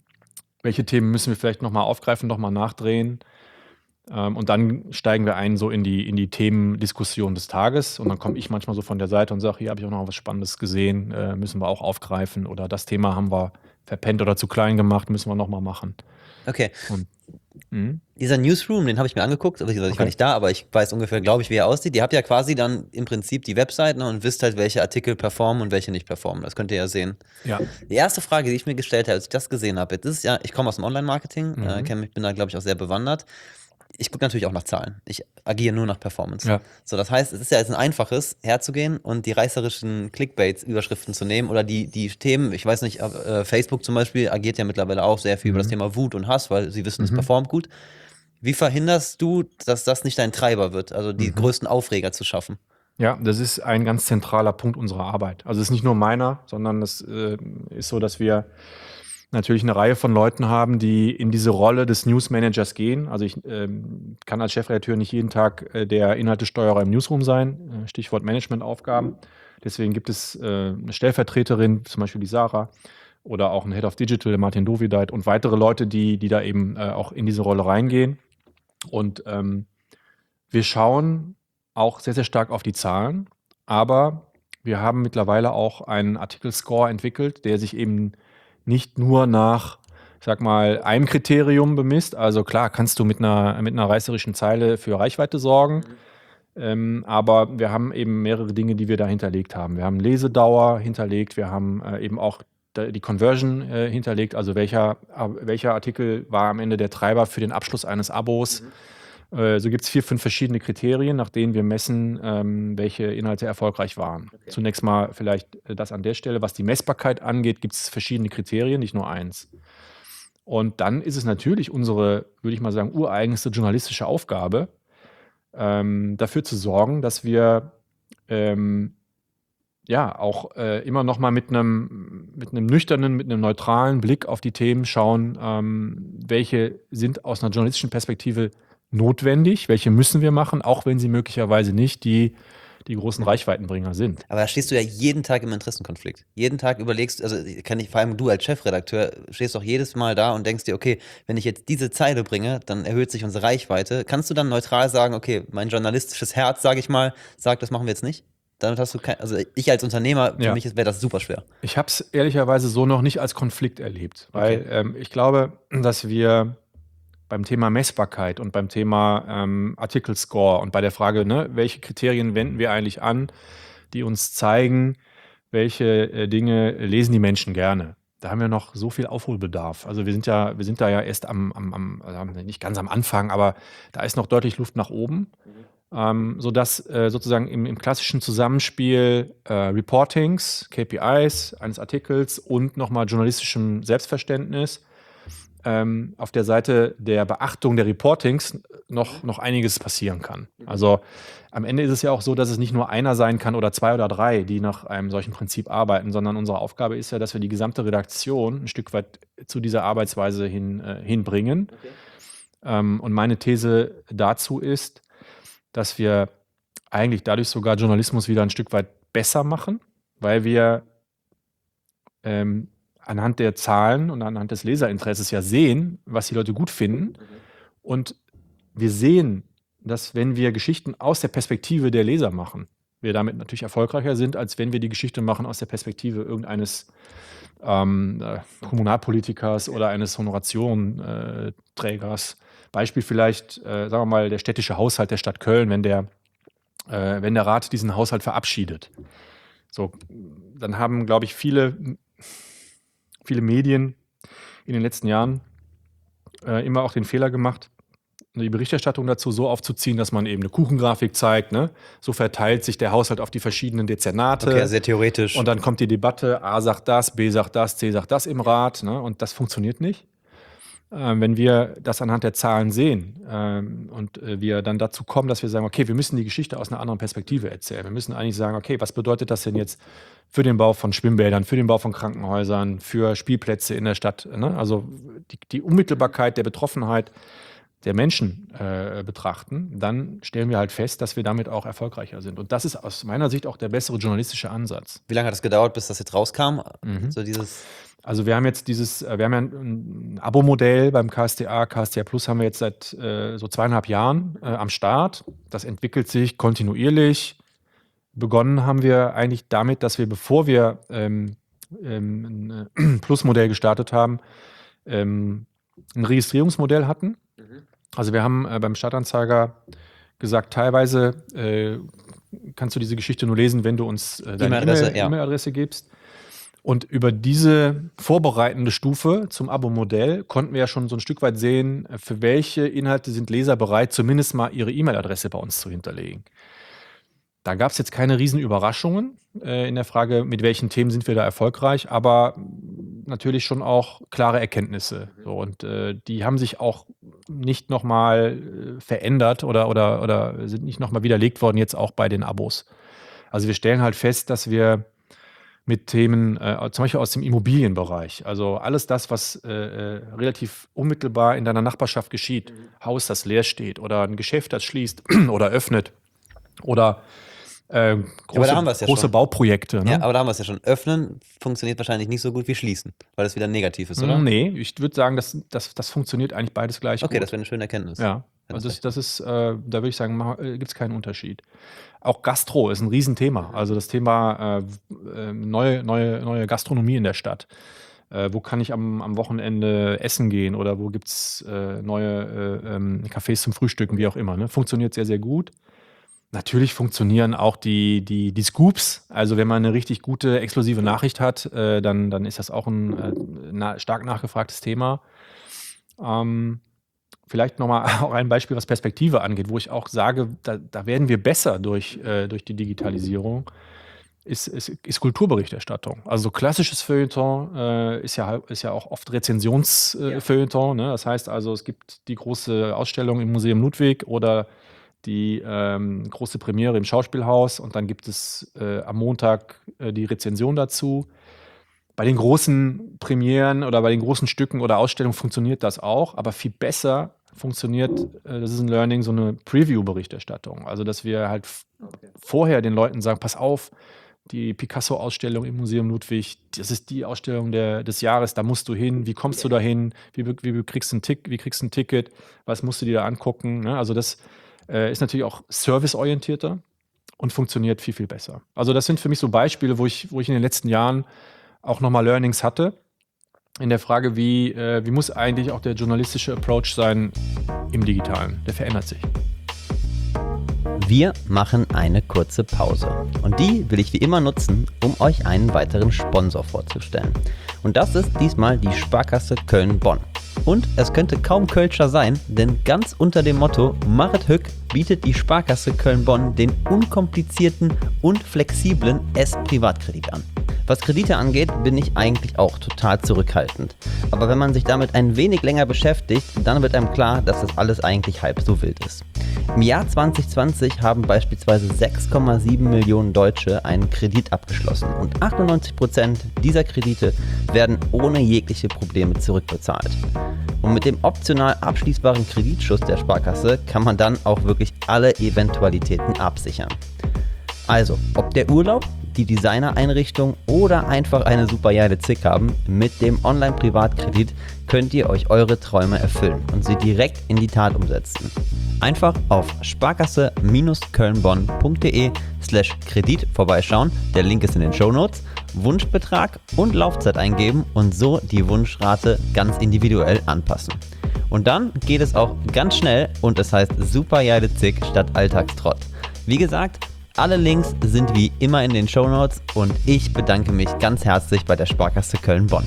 Welche Themen müssen wir vielleicht nochmal aufgreifen, nochmal nachdrehen? Ähm, und dann steigen wir ein so in die, in die Themendiskussion des Tages. Und dann komme ich manchmal so von der Seite und sage, hier habe ich auch noch was Spannendes gesehen, äh, müssen wir auch aufgreifen. Oder das Thema haben wir verpennt oder zu klein gemacht, müssen wir nochmal machen. Okay. Und, mh. Dieser Newsroom, den habe ich mir angeguckt, also ich, ich war nicht da, aber ich weiß ungefähr, glaube ich, wie er aussieht. Ihr habt ja quasi dann im Prinzip die Website, ne, und wisst halt, welche Artikel performen und welche nicht performen. Das könnt ihr ja sehen. Ja. Die erste Frage, die ich mir gestellt habe, als ich das gesehen habe, das ist ja, ich komme aus dem Online-Marketing, Mhm. äh, kenn mich, bin da, glaube ich, auch sehr bewandert. Ich gucke natürlich auch nach Zahlen. Ich agiere nur nach Performance. Ja. So, das heißt, es ist ja jetzt ein einfaches, herzugehen und die reißerischen Clickbait-Überschriften zu nehmen oder die, die Themen, ich weiß nicht, äh, Facebook zum Beispiel agiert ja mittlerweile auch sehr viel Mhm. über das Thema Wut und Hass, weil sie wissen, es Mhm. performt gut. Wie verhinderst du, dass das nicht dein Treiber wird, also die Mhm. größten Aufreger zu schaffen? Ja, das ist ein ganz zentraler Punkt unserer Arbeit. Also es ist nicht nur meiner, sondern es äh, ist so, dass wir natürlich eine Reihe von Leuten haben, die in diese Rolle des Newsmanagers gehen. Also ich ähm, kann als Chefredakteur nicht jeden Tag äh, der Inhaltesteuerer im Newsroom sein, äh, Stichwort Managementaufgaben. Deswegen gibt es äh, eine Stellvertreterin, zum Beispiel die Sarah, oder auch ein Head of Digital, der Martin Dovideit, und weitere Leute, die, die da eben äh, auch in diese Rolle reingehen. Und ähm, wir schauen auch sehr, sehr stark auf die Zahlen, aber wir haben mittlerweile auch einen Artikel-Score entwickelt, der sich eben nicht nur nach, ich sag mal, einem Kriterium bemisst. Also klar, kannst du mit einer, mit einer reißerischen Zeile für Reichweite sorgen, mhm. ähm, aber wir haben eben mehrere Dinge, die wir da hinterlegt haben. Wir haben Lesedauer hinterlegt, wir haben äh, eben auch die Conversion äh, hinterlegt, also welcher, äh, welcher Artikel war am Ende der Treiber für den Abschluss eines Abos. Mhm. Äh, so gibt es vier, fünf verschiedene Kriterien, nach denen wir messen, ähm, welche Inhalte erfolgreich waren. Okay. Zunächst mal vielleicht äh, das an der Stelle. Was die Messbarkeit angeht, gibt es verschiedene Kriterien, nicht nur eins. Und dann ist es natürlich unsere, würde ich mal sagen, ureigenste journalistische Aufgabe, ähm, dafür zu sorgen, dass wir ähm, ja, auch äh, immer noch mal mit einem mit einem nüchternen, mit einem neutralen Blick auf die Themen schauen, ähm, welche sind aus einer journalistischen Perspektive notwendig, welche müssen wir machen, auch wenn sie möglicherweise nicht die, die großen Reichweitenbringer sind. Aber da stehst du ja jeden Tag im Interessenkonflikt. Jeden Tag überlegst, also kann ich, vor allem du als Chefredakteur, stehst doch jedes Mal da und denkst dir, okay, wenn ich jetzt diese Zeile bringe, dann erhöht sich unsere Reichweite. Kannst du dann neutral sagen, okay, mein journalistisches Herz, sage ich mal, sagt, das machen wir jetzt nicht? Damit hast du kein, also ich als Unternehmer, für Ja. mich wäre das super schwer. Ich habe es ehrlicherweise so noch nicht als Konflikt erlebt, weil Okay. ähm, ich glaube, dass wir beim Thema Messbarkeit und beim Thema ähm, Artikel-Score und bei der Frage, ne, welche Kriterien wenden wir eigentlich an, die uns zeigen, welche äh, Dinge lesen die Menschen gerne. Da haben wir noch so viel Aufholbedarf. Also wir sind ja, wir sind da ja erst am, am, am also nicht ganz am Anfang, aber da ist noch deutlich Luft nach oben. Mhm. Ähm, sodass äh, sozusagen im, im klassischen Zusammenspiel äh, Reportings, K P Is eines Artikels und nochmal journalistischem Selbstverständnis ähm, auf der Seite der Beachtung der Reportings noch, noch einiges passieren kann. Also am Ende ist es ja auch so, dass es nicht nur einer sein kann oder zwei oder drei, die nach einem solchen Prinzip arbeiten, sondern unsere Aufgabe ist ja, dass wir die gesamte Redaktion ein Stück weit zu dieser Arbeitsweise hin, äh, hinbringen. Okay. Ähm, und meine These dazu ist, dass wir eigentlich dadurch sogar Journalismus wieder ein Stück weit besser machen, weil wir ähm, anhand der Zahlen und anhand des Leserinteresses ja sehen, was die Leute gut finden. Und wir sehen, dass wenn wir Geschichten aus der Perspektive der Leser machen, wir damit natürlich erfolgreicher sind, als wenn wir die Geschichte machen aus der Perspektive irgendeines ähm, äh, Kommunalpolitikers oder eines Honorationenträgers. Beispiel vielleicht, äh, sagen wir mal, der städtische Haushalt der Stadt Köln, wenn der, äh, wenn der Rat diesen Haushalt verabschiedet. So, dann haben, glaube ich, viele, viele Medien in den letzten Jahren äh, immer auch den Fehler gemacht, die Berichterstattung dazu so aufzuziehen, dass man eben eine Kuchengrafik zeigt. Ne? So verteilt sich der Haushalt auf die verschiedenen Dezernate. Okay, sehr theoretisch. Und dann kommt die Debatte, A sagt das, B sagt das, C sagt das im Rat. Ne? Und das funktioniert nicht. Ähm, wenn wir das anhand der Zahlen sehen ähm, und äh, wir dann dazu kommen, dass wir sagen, okay, wir müssen die Geschichte aus einer anderen Perspektive erzählen. Wir müssen eigentlich sagen, okay, was bedeutet das denn jetzt für den Bau von Schwimmbädern, für den Bau von Krankenhäusern, für Spielplätze in der Stadt? Ne? Also die, die Unmittelbarkeit der Betroffenheit der Menschen äh, betrachten, dann stellen wir halt fest, dass wir damit auch erfolgreicher sind. Und das ist aus meiner Sicht auch der bessere journalistische Ansatz. Wie lange hat es gedauert, bis das jetzt rauskam? Mhm. So dieses Also wir haben jetzt dieses, wir haben ja ein, ein Abo-Modell beim K S T A, K S T A Plus haben wir jetzt seit äh, so zweieinhalb Jahren äh, am Start. Das entwickelt sich kontinuierlich. Begonnen haben wir eigentlich damit, dass wir, bevor wir ähm, ähm, ein Plus-Modell gestartet haben, ähm, ein Registrierungsmodell hatten. Also wir haben äh, beim Stadtanzeiger gesagt, teilweise äh, kannst du diese Geschichte nur lesen, wenn du uns äh, deine E-Mail-Adresse, E-Mail, ja. E-Mail-Adresse gibst. Und über diese vorbereitende Stufe zum Abo-Modell konnten wir ja schon so ein Stück weit sehen, für welche Inhalte sind Leser bereit, zumindest mal ihre E-Mail-Adresse bei uns zu hinterlegen. Da gab es jetzt keine riesen Überraschungen äh, in der Frage, mit welchen Themen sind wir da erfolgreich, aber natürlich schon auch klare Erkenntnisse. So, und äh, die haben sich auch nicht nochmal äh, verändert oder, oder, oder sind nicht nochmal widerlegt worden, jetzt auch bei den Abos. Also wir stellen halt fest, dass wir mit Themen, äh, zum Beispiel aus dem Immobilienbereich, also alles das, was äh, äh, relativ unmittelbar in deiner Nachbarschaft geschieht, Haus, das leer steht oder ein Geschäft, das schließt oder öffnet oder äh, große, da haben wir es ja große schon. Bauprojekte. Ne? Ja, aber da haben wir es ja schon. Öffnen funktioniert wahrscheinlich nicht so gut wie schließen, weil das wieder negativ ist, oder? Nee, ich würde sagen, das, das, das funktioniert eigentlich beides gleich Okay, gut. das wäre eine schöne Erkenntnis. Ja, also das, das ist, äh, da würde ich sagen, äh, gibt es keinen Unterschied. Auch Gastro ist ein Riesenthema. Also das Thema äh, neue, neue, neue Gastronomie in der Stadt. Äh, wo kann ich am, am Wochenende essen gehen oder wo gibt es äh, neue äh, ähm, Cafés zum Frühstücken, wie auch immer. Ne? Funktioniert sehr, sehr gut. Natürlich funktionieren auch die, die, die Scoops. Also wenn man eine richtig gute, explosive Nachricht hat, äh, dann, dann ist das auch ein äh, na, stark nachgefragtes Thema. Ähm, vielleicht nochmal auch ein Beispiel, was Perspektive angeht, wo ich auch sage, da, da werden wir besser durch, äh, durch die Digitalisierung, ist, ist, ist Kulturberichterstattung. Also so klassisches Feuilleton äh, ist, ja, ist ja auch oft Rezensionsfeuilleton. Äh, ja. Ne? Das heißt also, es gibt die große Ausstellung im Museum Ludwig oder die ähm, große Premiere im Schauspielhaus und dann gibt es äh, am Montag äh, die Rezension dazu. Bei den großen Premieren oder bei den großen Stücken oder Ausstellungen funktioniert das auch, aber viel besser funktioniert, äh, das ist ein Learning, so eine Preview-Berichterstattung. Also, dass wir halt f- Okay. vorher den Leuten sagen, pass auf, die Picasso-Ausstellung im Museum Ludwig, das ist die Ausstellung der, des Jahres, da musst du hin, wie kommst du da hin, wie, be- wie, kriegst du ein Tick, wie kriegst du ein Ticket, was musst du dir da angucken, ne? Also das äh, ist natürlich auch serviceorientierter und funktioniert viel, viel besser. Also das sind für mich so Beispiele, wo ich, wo ich in den letzten Jahren auch nochmal Learnings hatte, in der Frage, wie, äh, wie muss eigentlich auch der journalistische Approach sein im Digitalen? Der verändert sich. Wir machen eine kurze Pause. Und die will ich wie immer nutzen, um euch einen weiteren Sponsor vorzustellen. Und das ist diesmal die Sparkasse Köln-Bonn. Und es könnte kaum Kölscher sein, denn ganz unter dem Motto Machet Hück bietet die Sparkasse Köln-Bonn den unkomplizierten und flexiblen S-Privatkredit an. Was Kredite angeht, bin ich eigentlich auch total zurückhaltend. Aber wenn man sich damit ein wenig länger beschäftigt, dann wird einem klar, dass das alles eigentlich halb so wild ist. Im Jahr zwanzig zwanzig haben beispielsweise sechs Komma sieben Millionen Deutsche einen Kredit abgeschlossen und achtundneunzig Prozent dieser Kredite werden ohne jegliche Probleme zurückbezahlt. Und mit dem optional abschließbaren Kreditschuss der Sparkasse kann man dann auch wirklich alle Eventualitäten absichern. Also, ob der Urlaub, die Designereinrichtung oder einfach eine super geile Zick haben, mit dem Online-Privatkredit könnt ihr euch eure Träume erfüllen und sie direkt in die Tat umsetzen. Einfach auf sparkasse-kölnbonn.de slash Kredit vorbeischauen, der Link ist in den Shownotes, Wunschbetrag und Laufzeit eingeben und so die Wunschrate ganz individuell anpassen. Und dann geht es auch ganz schnell und es heißt super geile Zick statt Alltagstrott. Wie gesagt, alle Links sind wie immer in den Shownotes und ich bedanke mich ganz herzlich bei der Sparkasse Köln-Bonn.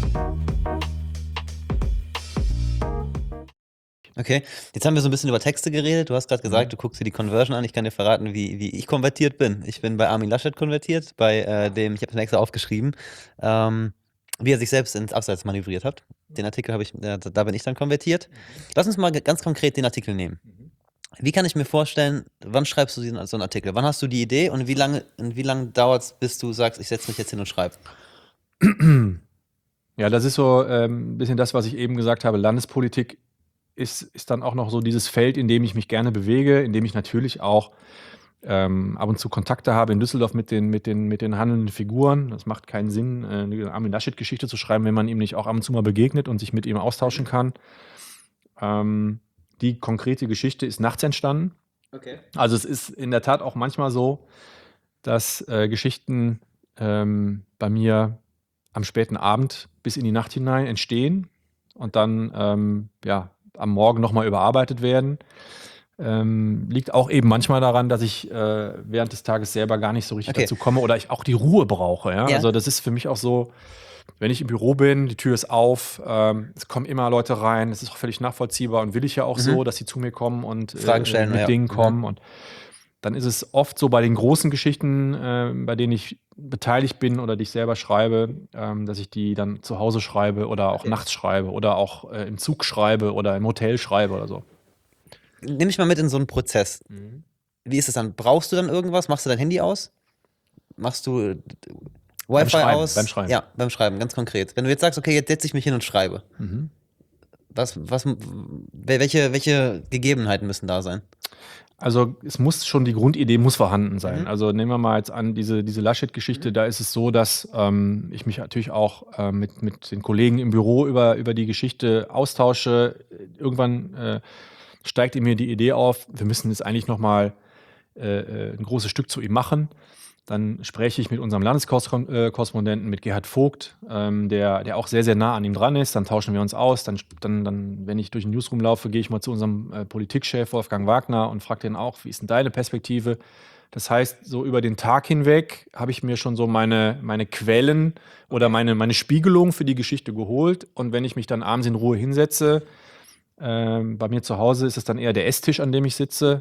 Okay, jetzt haben wir so ein bisschen über Texte geredet. Du hast gerade gesagt, du guckst dir die Conversion an. Ich kann dir verraten, wie, wie ich konvertiert bin. Ich bin bei Armin Laschet konvertiert, bei äh, dem, ich habe es mir extra aufgeschrieben, ähm, wie er sich selbst ins Abseits manövriert hat. Den Artikel habe ich, äh, da bin ich dann konvertiert. Lass uns mal ganz konkret den Artikel nehmen. Wie kann ich mir vorstellen, wann schreibst du so einen Artikel? Wann hast du die Idee und wie lange, und wie lange dauert es, bis du sagst, ich setze mich jetzt hin und schreibe? Ja, das ist so ähm, ein bisschen das, was ich eben gesagt habe. Landespolitik ist, ist dann auch noch so dieses Feld, in dem ich mich gerne bewege, in dem ich natürlich auch ähm, ab und zu Kontakte habe in Düsseldorf mit den, mit den, mit den handelnden Figuren. Das macht keinen Sinn, äh, eine Armin Laschet-Geschichte zu schreiben, wenn man ihm nicht auch ab und zu mal begegnet und sich mit ihm austauschen kann. Ähm, Die konkrete Geschichte ist nachts entstanden. Okay. Also es ist in der Tat auch manchmal so, dass äh, Geschichten ähm, bei mir am späten Abend bis in die Nacht hinein entstehen und dann ähm, ja, am Morgen nochmal überarbeitet werden. Ähm, liegt auch eben manchmal daran, dass ich äh, während des Tages selber gar nicht so richtig Okay. dazu komme oder ich auch die Ruhe brauche. Ja? Ja. Also das ist für mich auch so, wenn ich im Büro bin, die Tür ist auf, ähm, es kommen immer Leute rein, das ist auch völlig nachvollziehbar und will ich ja auch Mhm. so, dass sie zu mir kommen und äh, Fragen stellen, mit ja. Dingen kommen. Mhm. Und dann ist es oft so bei den großen Geschichten, äh, bei denen ich beteiligt bin oder die ich selber schreibe, ähm, dass ich die dann zu Hause schreibe oder auch Okay. nachts schreibe oder auch äh, im Zug schreibe oder im Hotel schreibe oder so. Nimm mich mal mit in so einen Prozess. Wie ist es dann? Brauchst du dann irgendwas? Machst du dein Handy aus? Machst du äh, Beim Wi-Fi Schreiben, aus? beim Schreiben. Ja, beim Schreiben, ganz konkret. Wenn du jetzt sagst, okay, jetzt setze ich mich hin und schreibe. Mhm. Was, was, welche, welche Gegebenheiten müssen da sein? Also es muss schon, die Grundidee muss vorhanden sein. Mhm. Also nehmen wir mal jetzt an, diese, diese Laschet-Geschichte, da ist es so, dass ähm, ich mich natürlich auch äh, mit, mit den Kollegen im Büro über, über die Geschichte austausche. Irgendwann äh, steigt in mir die Idee auf, wir müssen jetzt eigentlich nochmal äh, ein großes Stück zu ihm machen. Dann spreche ich mit unserem Landeskorrespondenten, mit Gerhard Vogt, ähm, der, der auch sehr, sehr nah an ihm dran ist. Dann tauschen wir uns aus. Dann, dann, dann wenn ich durch den Newsroom laufe, gehe ich mal zu unserem äh, Politikchef Wolfgang Wagner und frage den auch, wie ist denn deine Perspektive? Das heißt, so über den Tag hinweg habe ich mir schon so meine, meine Quellen oder meine, meine Spiegelung für die Geschichte geholt. Und wenn ich mich dann abends in Ruhe hinsetze, ähm, bei mir zu Hause ist es dann eher der Esstisch, an dem ich sitze.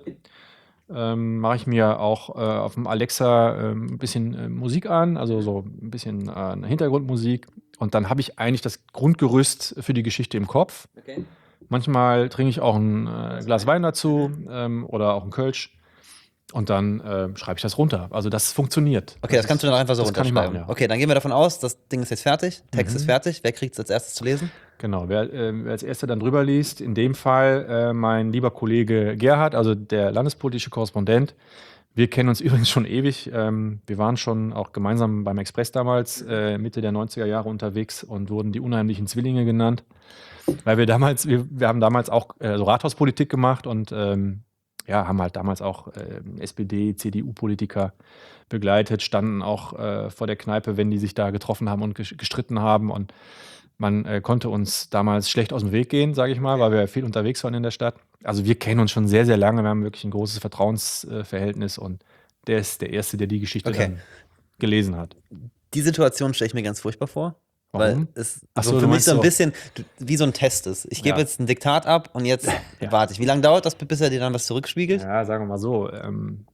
Ähm, mache ich mir auch äh, auf dem Alexa äh, ein bisschen äh, Musik an, also so ein bisschen äh, Hintergrundmusik. Und dann habe ich eigentlich das Grundgerüst für die Geschichte im Kopf. Okay. Manchmal trinke ich auch ein äh, Glas Wein dazu ähm, oder auch ein Kölsch. Und dann äh, schreibe ich das runter. Also das funktioniert. Okay, das, das kannst du dann einfach so das kann ich runterschreiben. machen, ja. Okay, dann gehen wir davon aus, das Ding ist jetzt fertig, Text Mhm. ist fertig. Wer kriegt es als erstes zu lesen? Genau, wer, äh, wer als Erster dann drüber liest, in dem Fall äh, mein lieber Kollege Gerhard, also der landespolitische Korrespondent. Wir kennen uns übrigens schon ewig. Ähm, wir waren schon auch gemeinsam beim Express damals, äh, Mitte der neunziger Jahre unterwegs und wurden die unheimlichen Zwillinge genannt. Weil wir damals, wir, wir haben damals auch äh, so Rathauspolitik gemacht und ähm, ja, haben halt damals auch äh, S P D, C D U-Politiker begleitet, standen auch äh, vor der Kneipe, wenn die sich da getroffen haben und gestritten haben. Und man äh, konnte uns damals schlecht aus dem Weg gehen, sage ich mal, weil wir viel unterwegs waren in der Stadt. Also wir kennen uns schon sehr, sehr lange. Wir haben wirklich ein großes Vertrauensverhältnis und der ist der Erste, der die Geschichte Okay. dann gelesen hat. Die Situation stelle ich mir ganz furchtbar vor. Warum? Weil es Ach so, so du für mich meinst so ein so- bisschen du- wie so ein Test ist. Ich gebe Ja. jetzt ein Diktat ab und jetzt Ja. warte ich. Wie lange dauert das, bis er dir dann was zurückspiegelt? Ja, sagen wir mal so. Ähm,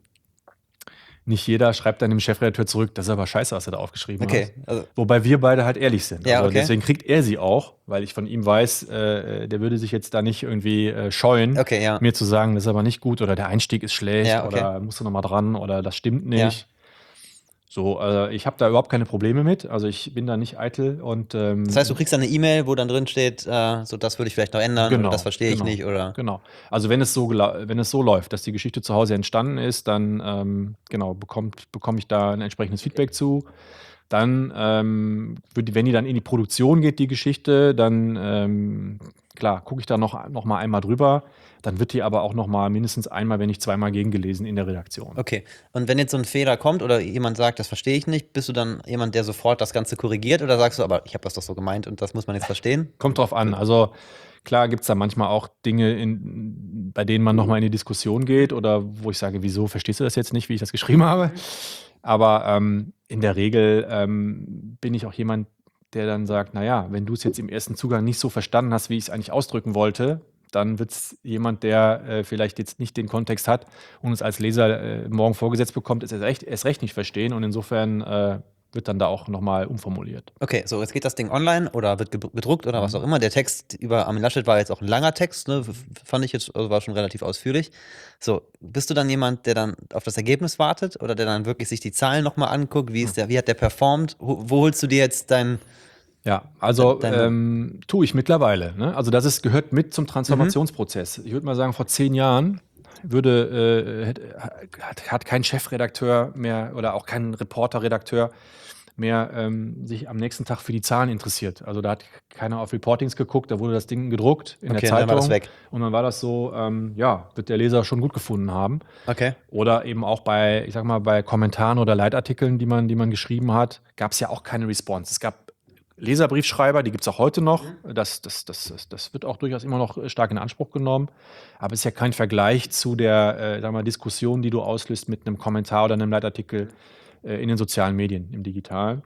nicht jeder schreibt dann dem Chefredakteur zurück, das ist aber scheiße, was er da aufgeschrieben Okay, hat. also Wobei wir beide halt ehrlich sind. Ja, also okay. deswegen kriegt er sie auch, weil ich von ihm weiß, äh, der würde sich jetzt da nicht irgendwie äh, scheuen, Okay, ja. mir zu sagen, das ist aber nicht gut oder der Einstieg ist schlecht Ja, okay. oder musst du nochmal dran oder das stimmt nicht. So, äh, ich habe da überhaupt keine Probleme mit. Also ich bin da nicht eitel und ähm, Das heißt, du kriegst dann eine E-Mail, wo dann drin steht, äh, so das würde ich vielleicht noch ändern oder das genau, verstehe ich genau, nicht oder. genau. Also wenn es so gela- wenn es so läuft, dass die Geschichte zu Hause entstanden ist, dann ähm, genau bekommt bekomme ich da ein entsprechendes Feedback zu. Dann, ähm, wird die, wenn die dann in die Produktion geht, die Geschichte, dann ähm, klar, gucke ich da noch, noch mal einmal drüber. Dann wird die aber auch noch mal mindestens einmal, wenn nicht zweimal gegengelesen in der Redaktion. Okay. Und wenn jetzt so ein Fehler kommt oder jemand sagt, das verstehe ich nicht, bist du dann jemand, der sofort das Ganze korrigiert oder sagst du, aber ich habe das doch so gemeint und das muss man jetzt verstehen? Kommt drauf an. Also klar gibt es da manchmal auch Dinge, in, bei denen man noch mal in die Diskussion geht oder wo ich sage, wieso verstehst du das jetzt nicht, wie ich das geschrieben habe? Aber ähm, in der Regel ähm, bin ich auch jemand, der dann sagt, naja, wenn du es jetzt im ersten Zugang nicht so verstanden hast, wie ich es eigentlich ausdrücken wollte, dann wird es jemand, der äh, vielleicht jetzt nicht den Kontext hat und es als Leser äh, morgen vorgesetzt bekommt, es erst recht, erst recht nicht verstehen. Und insofern äh, wird dann da auch nochmal umformuliert. Okay, so jetzt geht das Ding online oder wird ge- gedruckt oder was Mhm. auch immer. Der Text über Armin Laschet war jetzt auch ein langer Text, ne? f- fand ich jetzt, also war schon relativ ausführlich. So, bist du dann jemand, der dann auf das Ergebnis wartet oder der dann wirklich sich die Zahlen nochmal anguckt? Wie ist der, wie hat der performt? Wo, wo holst du dir jetzt dein, Ja, also dein, ähm, tue ich mittlerweile. Ne? Also das ist, gehört mit zum Mhm. Transformationsprozess. Ich würde mal sagen, vor zehn Jahren würde, äh, hätte- hat, hat kein Chefredakteur mehr oder auch kein Reporterredakteur mehr ähm, sich am nächsten Tag für die Zahlen interessiert. Also da hat keiner auf Reportings geguckt, da wurde das Ding gedruckt in Okay, der und dann war das Zeitung weg. und dann war das so, ähm, ja, wird der Leser schon gut gefunden haben. Okay. Oder eben auch bei, ich sag mal, bei Kommentaren oder Leitartikeln, die man, die man geschrieben hat, gab es ja auch keine Response. Es gab Leserbriefschreiber, die gibt es auch heute noch. Das, das, das, das, das wird auch durchaus immer noch stark in Anspruch genommen. Aber es ist ja kein Vergleich zu der äh, sag mal, Diskussion, die du auslöst mit einem Kommentar oder einem Leitartikel äh, in den sozialen Medien, im Digitalen.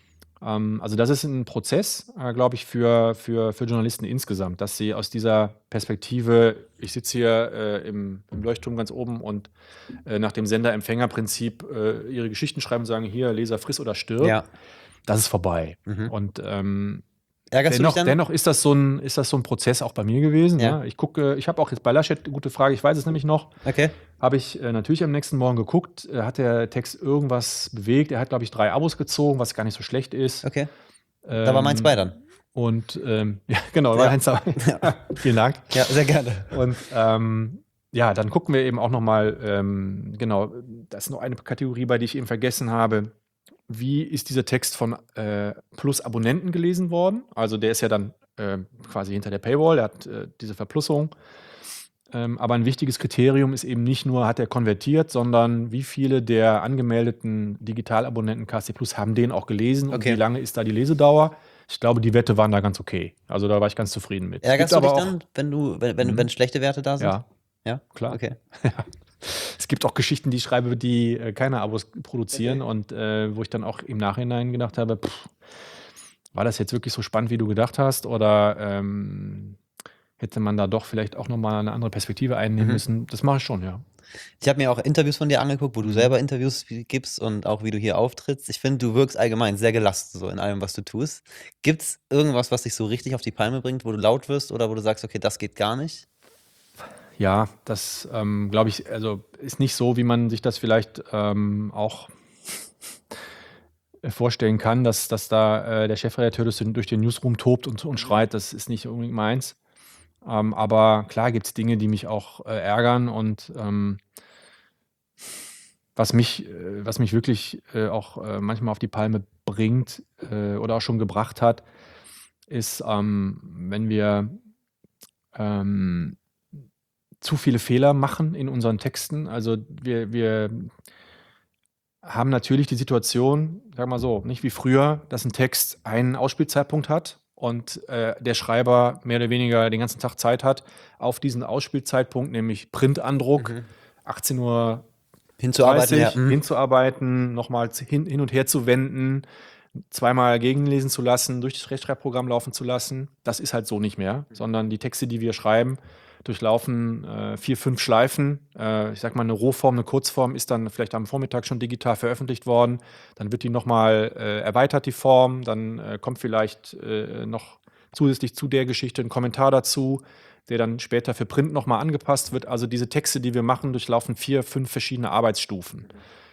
Ähm, also das ist ein Prozess, äh, glaube ich, für, für, für Journalisten insgesamt, dass sie aus dieser Perspektive, ich sitze hier äh, im, im Leuchtturm ganz oben und äh, nach dem Sender-Empfänger-Prinzip äh, ihre Geschichten schreiben und sagen, hier, Leser, friss oder stirb, Ja. das ist vorbei. Mhm. Und ähm, Ärgerst du dich dennoch, dann? dennoch ist das so ein, ist das so ein Prozess auch bei mir gewesen. Ja. Ne? Ich gucke, ich habe auch jetzt bei Laschet, gute Frage, ich weiß es nämlich noch, Okay. habe ich äh, natürlich am nächsten Morgen geguckt, äh, hat der Text irgendwas bewegt. Er hat, glaube ich, drei Abos gezogen, was gar nicht so schlecht ist. Okay. Da war meins bei dann. Und ähm, ja, genau, Ja. war eins dabei. Vielen Dank. Ja, sehr gerne. Und ähm, ja, dann gucken wir eben auch nochmal, ähm, genau, das ist noch eine Kategorie, bei der ich eben vergessen habe. Wie ist dieser Text von äh, Plus Abonnenten gelesen worden? Also der ist ja dann äh, quasi hinter der Paywall, der hat äh, diese Verplussung. Ähm, aber ein wichtiges Kriterium ist eben nicht nur, hat er konvertiert, sondern wie viele der angemeldeten Digitalabonnenten K S C Plus haben den auch gelesen und Okay. wie lange ist da die Lesedauer? Ich glaube, die Werte waren da ganz okay. Also da war ich ganz zufrieden mit. Es Ärgerst gibt du dich aber auch, dann, wenn du, wenn, wenn, Mhm. wenn schlechte Werte da sind? ja, Ja? klar. Okay. Es gibt auch Geschichten, die ich schreibe, die äh, keine Abos produzieren Okay. und äh, wo ich dann auch im Nachhinein gedacht habe, pff, war das jetzt wirklich so spannend, wie du gedacht hast? Oder ähm, hätte man da doch vielleicht auch nochmal eine andere Perspektive einnehmen Mhm. müssen? Das mache ich schon, ja. Ich habe mir auch Interviews von dir angeguckt, wo du Mhm. selber Interviews gibst und auch wie du hier auftrittst. Ich finde, du wirkst allgemein sehr gelassen so in allem, was du tust. Gibt es irgendwas, was dich so richtig auf die Palme bringt, wo du laut wirst oder wo du sagst, okay, das geht gar nicht? Ja, das ähm, glaube ich, also ist nicht so, wie man sich das vielleicht ähm, auch vorstellen kann, dass, dass da äh, der Chefredakteur durch den, durch den Newsroom tobt und, und schreit. Das ist nicht unbedingt meins. Ähm, aber klar gibt es Dinge, die mich auch äh, ärgern und ähm, was mich, äh, was mich wirklich äh, auch äh, manchmal auf die Palme bringt äh, oder auch schon gebracht hat, ist, ähm, wenn wir ähm, zu viele Fehler machen in unseren Texten. Also wir, wir haben natürlich die Situation, sag mal so, nicht wie früher, dass ein Text einen Ausspielzeitpunkt hat und äh, der Schreiber mehr oder weniger den ganzen Tag Zeit hat, auf diesen Ausspielzeitpunkt, nämlich Printandruck, Mhm. achtzehn Uhr Hinzuarbeiten, ja. dreißig Mhm. hinzuarbeiten, nochmal hin, hin und her zu wenden, zweimal gegenlesen zu lassen, durch das Rechtschreibprogramm laufen zu lassen. Das ist halt so nicht mehr, sondern die Texte, die wir schreiben, durchlaufen äh, vier, fünf Schleifen. Äh, ich sag mal, eine Rohform, eine Kurzform ist dann vielleicht am Vormittag schon digital veröffentlicht worden. Dann wird die nochmal äh, erweitert, die Form. Dann äh, kommt vielleicht äh, noch zusätzlich zu der Geschichte ein Kommentar dazu, der dann später für Print nochmal angepasst wird. Also diese Texte, die wir machen, durchlaufen vier, fünf verschiedene Arbeitsstufen.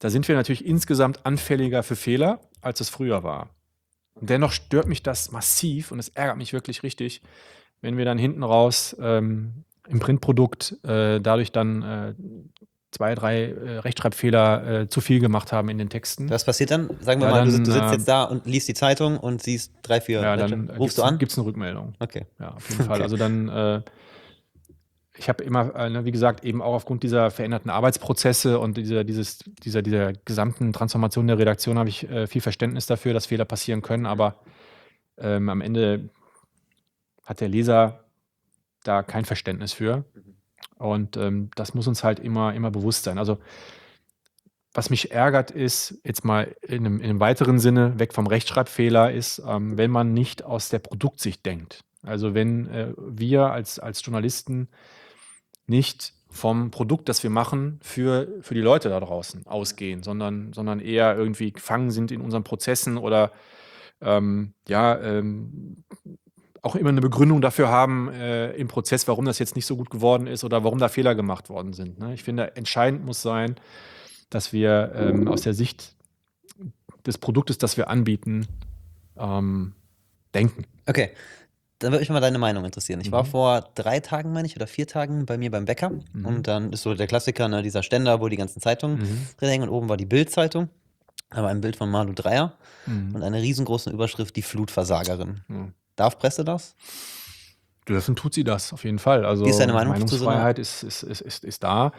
da sind wir natürlich insgesamt anfälliger für Fehler, als es früher war. Und dennoch stört mich das massiv und es ärgert mich wirklich richtig, wenn wir dann hinten raus ähm, im Printprodukt äh, dadurch dann äh, zwei, drei äh, Rechtschreibfehler äh, zu viel gemacht haben in den Texten. Was passiert dann? Sagen wir Ja, mal, du, dann, du sitzt äh, jetzt da und liest die Zeitung und siehst drei, vier. Ja, Leute. dann äh, Rufst gibt's, du an? gibt's eine Rückmeldung. Okay. Ja, auf jeden Fall. Okay. Also dann, äh, ich habe immer, äh, ne, wie gesagt, eben auch aufgrund dieser veränderten Arbeitsprozesse und dieser, dieses, dieser, dieser gesamten Transformation der Redaktion habe ich äh, viel Verständnis dafür, dass Fehler passieren können, aber ähm, am Ende hat der Leser da kein Verständnis für. Und ähm, das muss uns halt immer, immer bewusst sein. Also was mich ärgert ist, jetzt mal in einem, in einem weiteren Sinne, weg vom Rechtschreibfehler, ist, ähm, wenn man nicht aus der Produktsicht denkt. Also wenn äh, wir als, als Journalisten nicht vom Produkt, das wir machen, für, für die Leute da draußen ausgehen, sondern, sondern eher irgendwie gefangen sind in unseren Prozessen oder ähm, ja, ähm, auch immer eine Begründung dafür haben äh, im Prozess, warum das jetzt nicht so gut geworden ist oder warum da Fehler gemacht worden sind. Ne? Ich finde, entscheidend muss sein, dass wir ähm, aus der Sicht des Produktes, das wir anbieten, ähm, denken. Okay, dann würde mich mal deine Meinung interessieren. Ich Mhm. war vor drei Tagen, meine ich, oder vier Tagen bei mir beim Bäcker. Mhm. Und dann ist so der Klassiker, ne, dieser Ständer, wo die ganzen Zeitungen Mhm. drin hängen. Und oben war die Bild-Zeitung. Aber ein Bild von Malu Dreyer Mhm. und eine riesengroße Überschrift, die Flutversagerin. Ja. Darf Presse das? Dürfen tut sie das, auf jeden Fall. Also Wie ist deine Meinung zu so einer- Meinungsfreiheit ist, ist, ist, ist, ist da.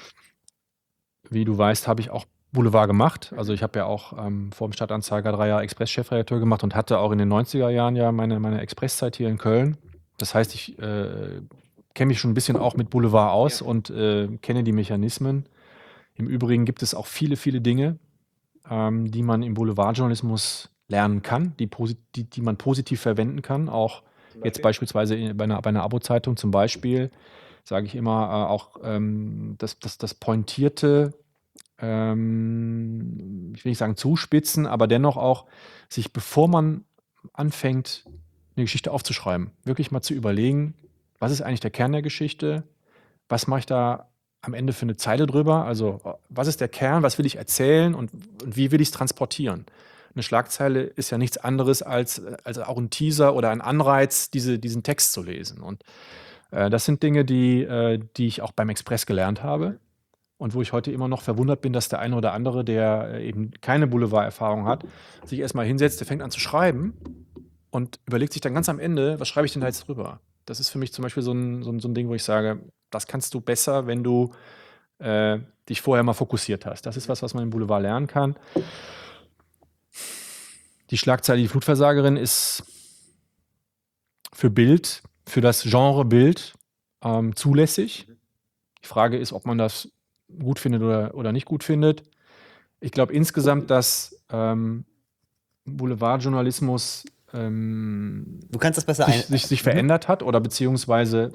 Wie du weißt, habe ich auch Boulevard gemacht. Also ich habe ja auch ähm, vor dem Stadtanzeiger drei Jahre Express-Chefredakteur gemacht und hatte auch in den neunziger Jahren ja meine, meine Expresszeit hier in Köln. Das heißt, ich äh, kenne mich schon ein bisschen auch mit Boulevard aus und äh, kenne die Mechanismen. Im Übrigen gibt es auch viele, viele Dinge, ähm, die man im Boulevardjournalismus lernen kann, die, posi- die, die man positiv verwenden kann. Auch jetzt beispielsweise in- bei einer, bei einer Abo-Zeitung zum Beispiel, sage ich immer, äh, auch ähm, das, das, das pointierte, ähm, ich will nicht sagen zuspitzen, aber dennoch auch sich, bevor man anfängt, eine Geschichte aufzuschreiben, wirklich mal zu überlegen, was ist eigentlich der Kern der Geschichte, was mache ich da am Ende für eine Zeile drüber, also was ist der Kern, was will ich erzählen und, und wie will ich es transportieren. Eine Schlagzeile ist ja nichts anderes als, als auch ein Teaser oder ein Anreiz, diese, diesen Text zu lesen. Und äh, das sind Dinge, die, äh, die ich auch beim Express gelernt habe und wo ich heute immer noch verwundert bin, dass der eine oder andere, der äh, eben keine Boulevard-Erfahrung hat, sich erstmal hinsetzt, der fängt an zu schreiben und überlegt sich dann ganz am Ende, was schreibe ich denn da jetzt drüber? Das ist für mich zum Beispiel so ein, so ein, so ein Ding, wo ich sage, das kannst du besser, wenn du äh, dich vorher mal fokussiert hast. Das ist was, was man im Boulevard lernen kann. Die Schlagzeile, die Flutversagerin, ist für Bild, für das Genre Bild ähm, zulässig. Die Frage ist, ob man das gut findet oder, oder nicht gut findet. Ich glaube insgesamt, dass ähm, Boulevardjournalismus ähm, Du kannst das besser sich, ein. sich, sich Mhm. verändert hat oder beziehungsweise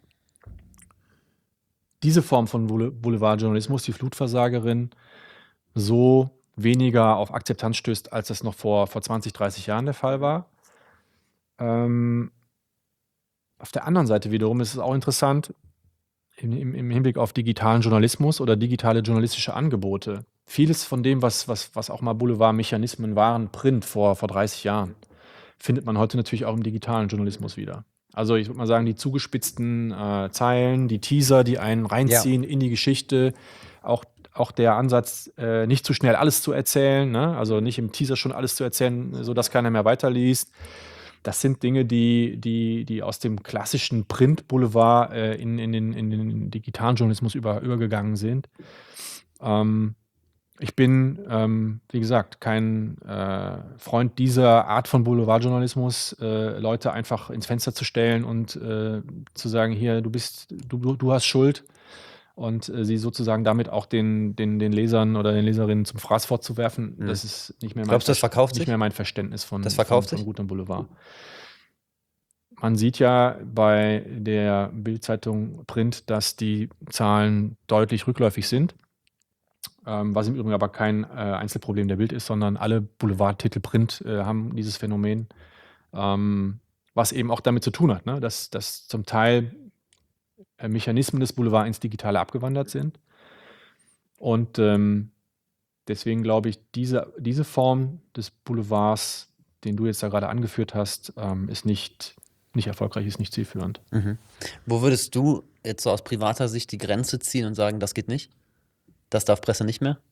diese Form von Boule- Boulevardjournalismus, die Flutversagerin, so weniger auf Akzeptanz stößt, als das noch vor, vor zwanzig, dreißig Jahren der Fall war. Ähm, auf der anderen Seite wiederum ist es auch interessant, im, im, im Hinblick auf digitalen Journalismus oder digitale journalistische Angebote. Vieles von dem, was, was, was auch mal Boulevardmechanismen waren, Print vor, vor dreißig Jahren, findet man heute natürlich auch im digitalen Journalismus wieder. Also ich würde mal sagen, die zugespitzten äh, Zeilen, die Teaser, die einen reinziehen in die Geschichte, auch, auch der Ansatz, äh, nicht zu schnell alles zu erzählen, ne? Also nicht im Teaser schon alles zu erzählen, sodass keiner mehr weiterliest. Das sind Dinge, die, die, die aus dem klassischen Print-Boulevard äh, in, in, den, in den digitalen Journalismus über, übergegangen sind. Ähm, ich bin, ähm, wie gesagt, kein äh, Freund dieser Art von Boulevardjournalismus, äh, Leute einfach ins Fenster zu stellen und äh, zu sagen, hier, du bist, du, du- du hast Schuld und äh, sie sozusagen damit auch den, den, den Lesern oder den Leserinnen zum Fraß vorzuwerfen. Hm. Das ist nicht mehr mein, Glaubst du, das Ver- verkauft nicht sich? mehr mein Verständnis von, Das verkauft von, sich? von gutem Boulevard. Man sieht ja bei der Bild-Zeitung Print, dass die Zahlen deutlich rückläufig sind. Ähm, was im Übrigen aber kein äh, Einzelproblem der Bild ist, sondern alle Boulevardtitel Print äh, haben dieses Phänomen, ähm, was eben auch damit zu tun hat, ne? dass, dass zum Teil äh, Mechanismen des Boulevard ins Digitale abgewandert sind. Und ähm, deswegen glaube ich, diese, diese Form des Boulevards, den du jetzt da gerade angeführt hast, ähm, ist nicht, nicht erfolgreich, ist nicht zielführend. Mhm. Wo würdest du jetzt so aus privater Sicht die Grenze ziehen und sagen, das geht nicht? Das darf Presse nicht mehr?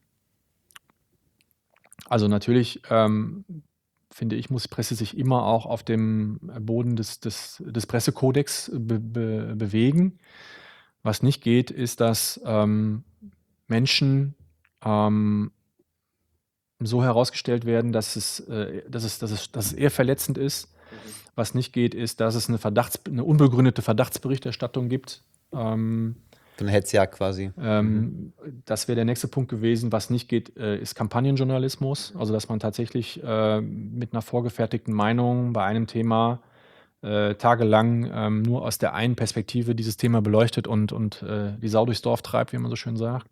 Also natürlich, ähm, finde ich, muss Presse sich immer auch auf dem Boden des, des, des Pressekodex be, be, bewegen. Was nicht geht, ist, dass ähm, Menschen ähm, so herausgestellt werden, dass es, äh, dass es, dass es, dass es eher verletzend ist. Was nicht geht, ist, dass es eine, Verdachts-, eine unbegründete Verdachtsberichterstattung gibt. Ähm, Für eine Hetzjagd quasi. ähm, Das wäre der nächste Punkt gewesen. Was nicht geht, äh, ist Kampagnenjournalismus. Also, dass man tatsächlich äh, mit einer vorgefertigten Meinung bei einem Thema äh, tagelang ähm, nur aus der einen Perspektive dieses Thema beleuchtet und, und äh, die Sau durchs Dorf treibt, wie man so schön sagt.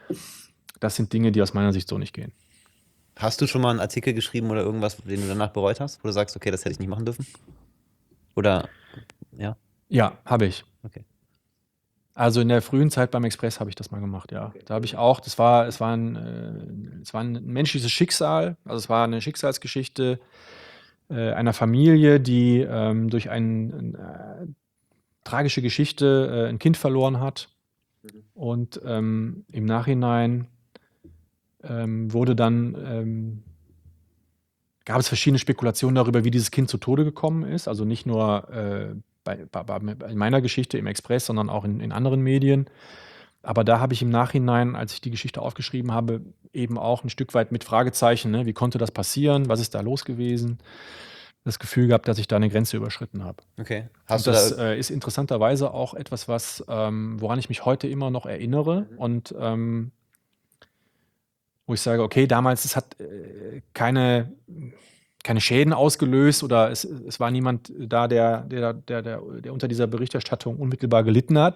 Das sind Dinge, die aus meiner Sicht so nicht gehen. Hast du schon mal einen Artikel geschrieben oder irgendwas, den du danach bereut hast, wo du sagst, okay, das hätte ich nicht machen dürfen? Oder, ja? Ja, habe ich. Okay. Also in der frühen Zeit beim Express habe ich das mal gemacht, ja. Okay. Da habe ich auch, das war, es war ein, äh, es war ein menschliches Schicksal, also es war eine Schicksalsgeschichte äh, einer Familie, die ähm, durch eine ein, äh, tragische Geschichte äh, ein Kind verloren hat. Mhm. Und ähm, im Nachhinein ähm, wurde dann, ähm, gab es verschiedene Spekulationen darüber, wie dieses Kind zu Tode gekommen ist. Also nicht nur äh, bei, bei, bei in meiner Geschichte im Express, sondern auch in, in anderen Medien. Aber da habe ich im Nachhinein, als ich die Geschichte aufgeschrieben habe, eben auch ein Stück weit mit Fragezeichen, ne? Wie konnte das passieren? Was ist da los gewesen? Das Gefühl gehabt, dass ich da eine Grenze überschritten habe. Okay. Hast Und du das da, äh, ist interessanterweise auch etwas, was, ähm, woran ich mich heute immer noch erinnere Mhm. und ähm, wo ich sage, okay, damals, es hat äh, keine, keine Schäden ausgelöst oder es, es war niemand da, der, der, der, der, der unter dieser Berichterstattung unmittelbar gelitten hat.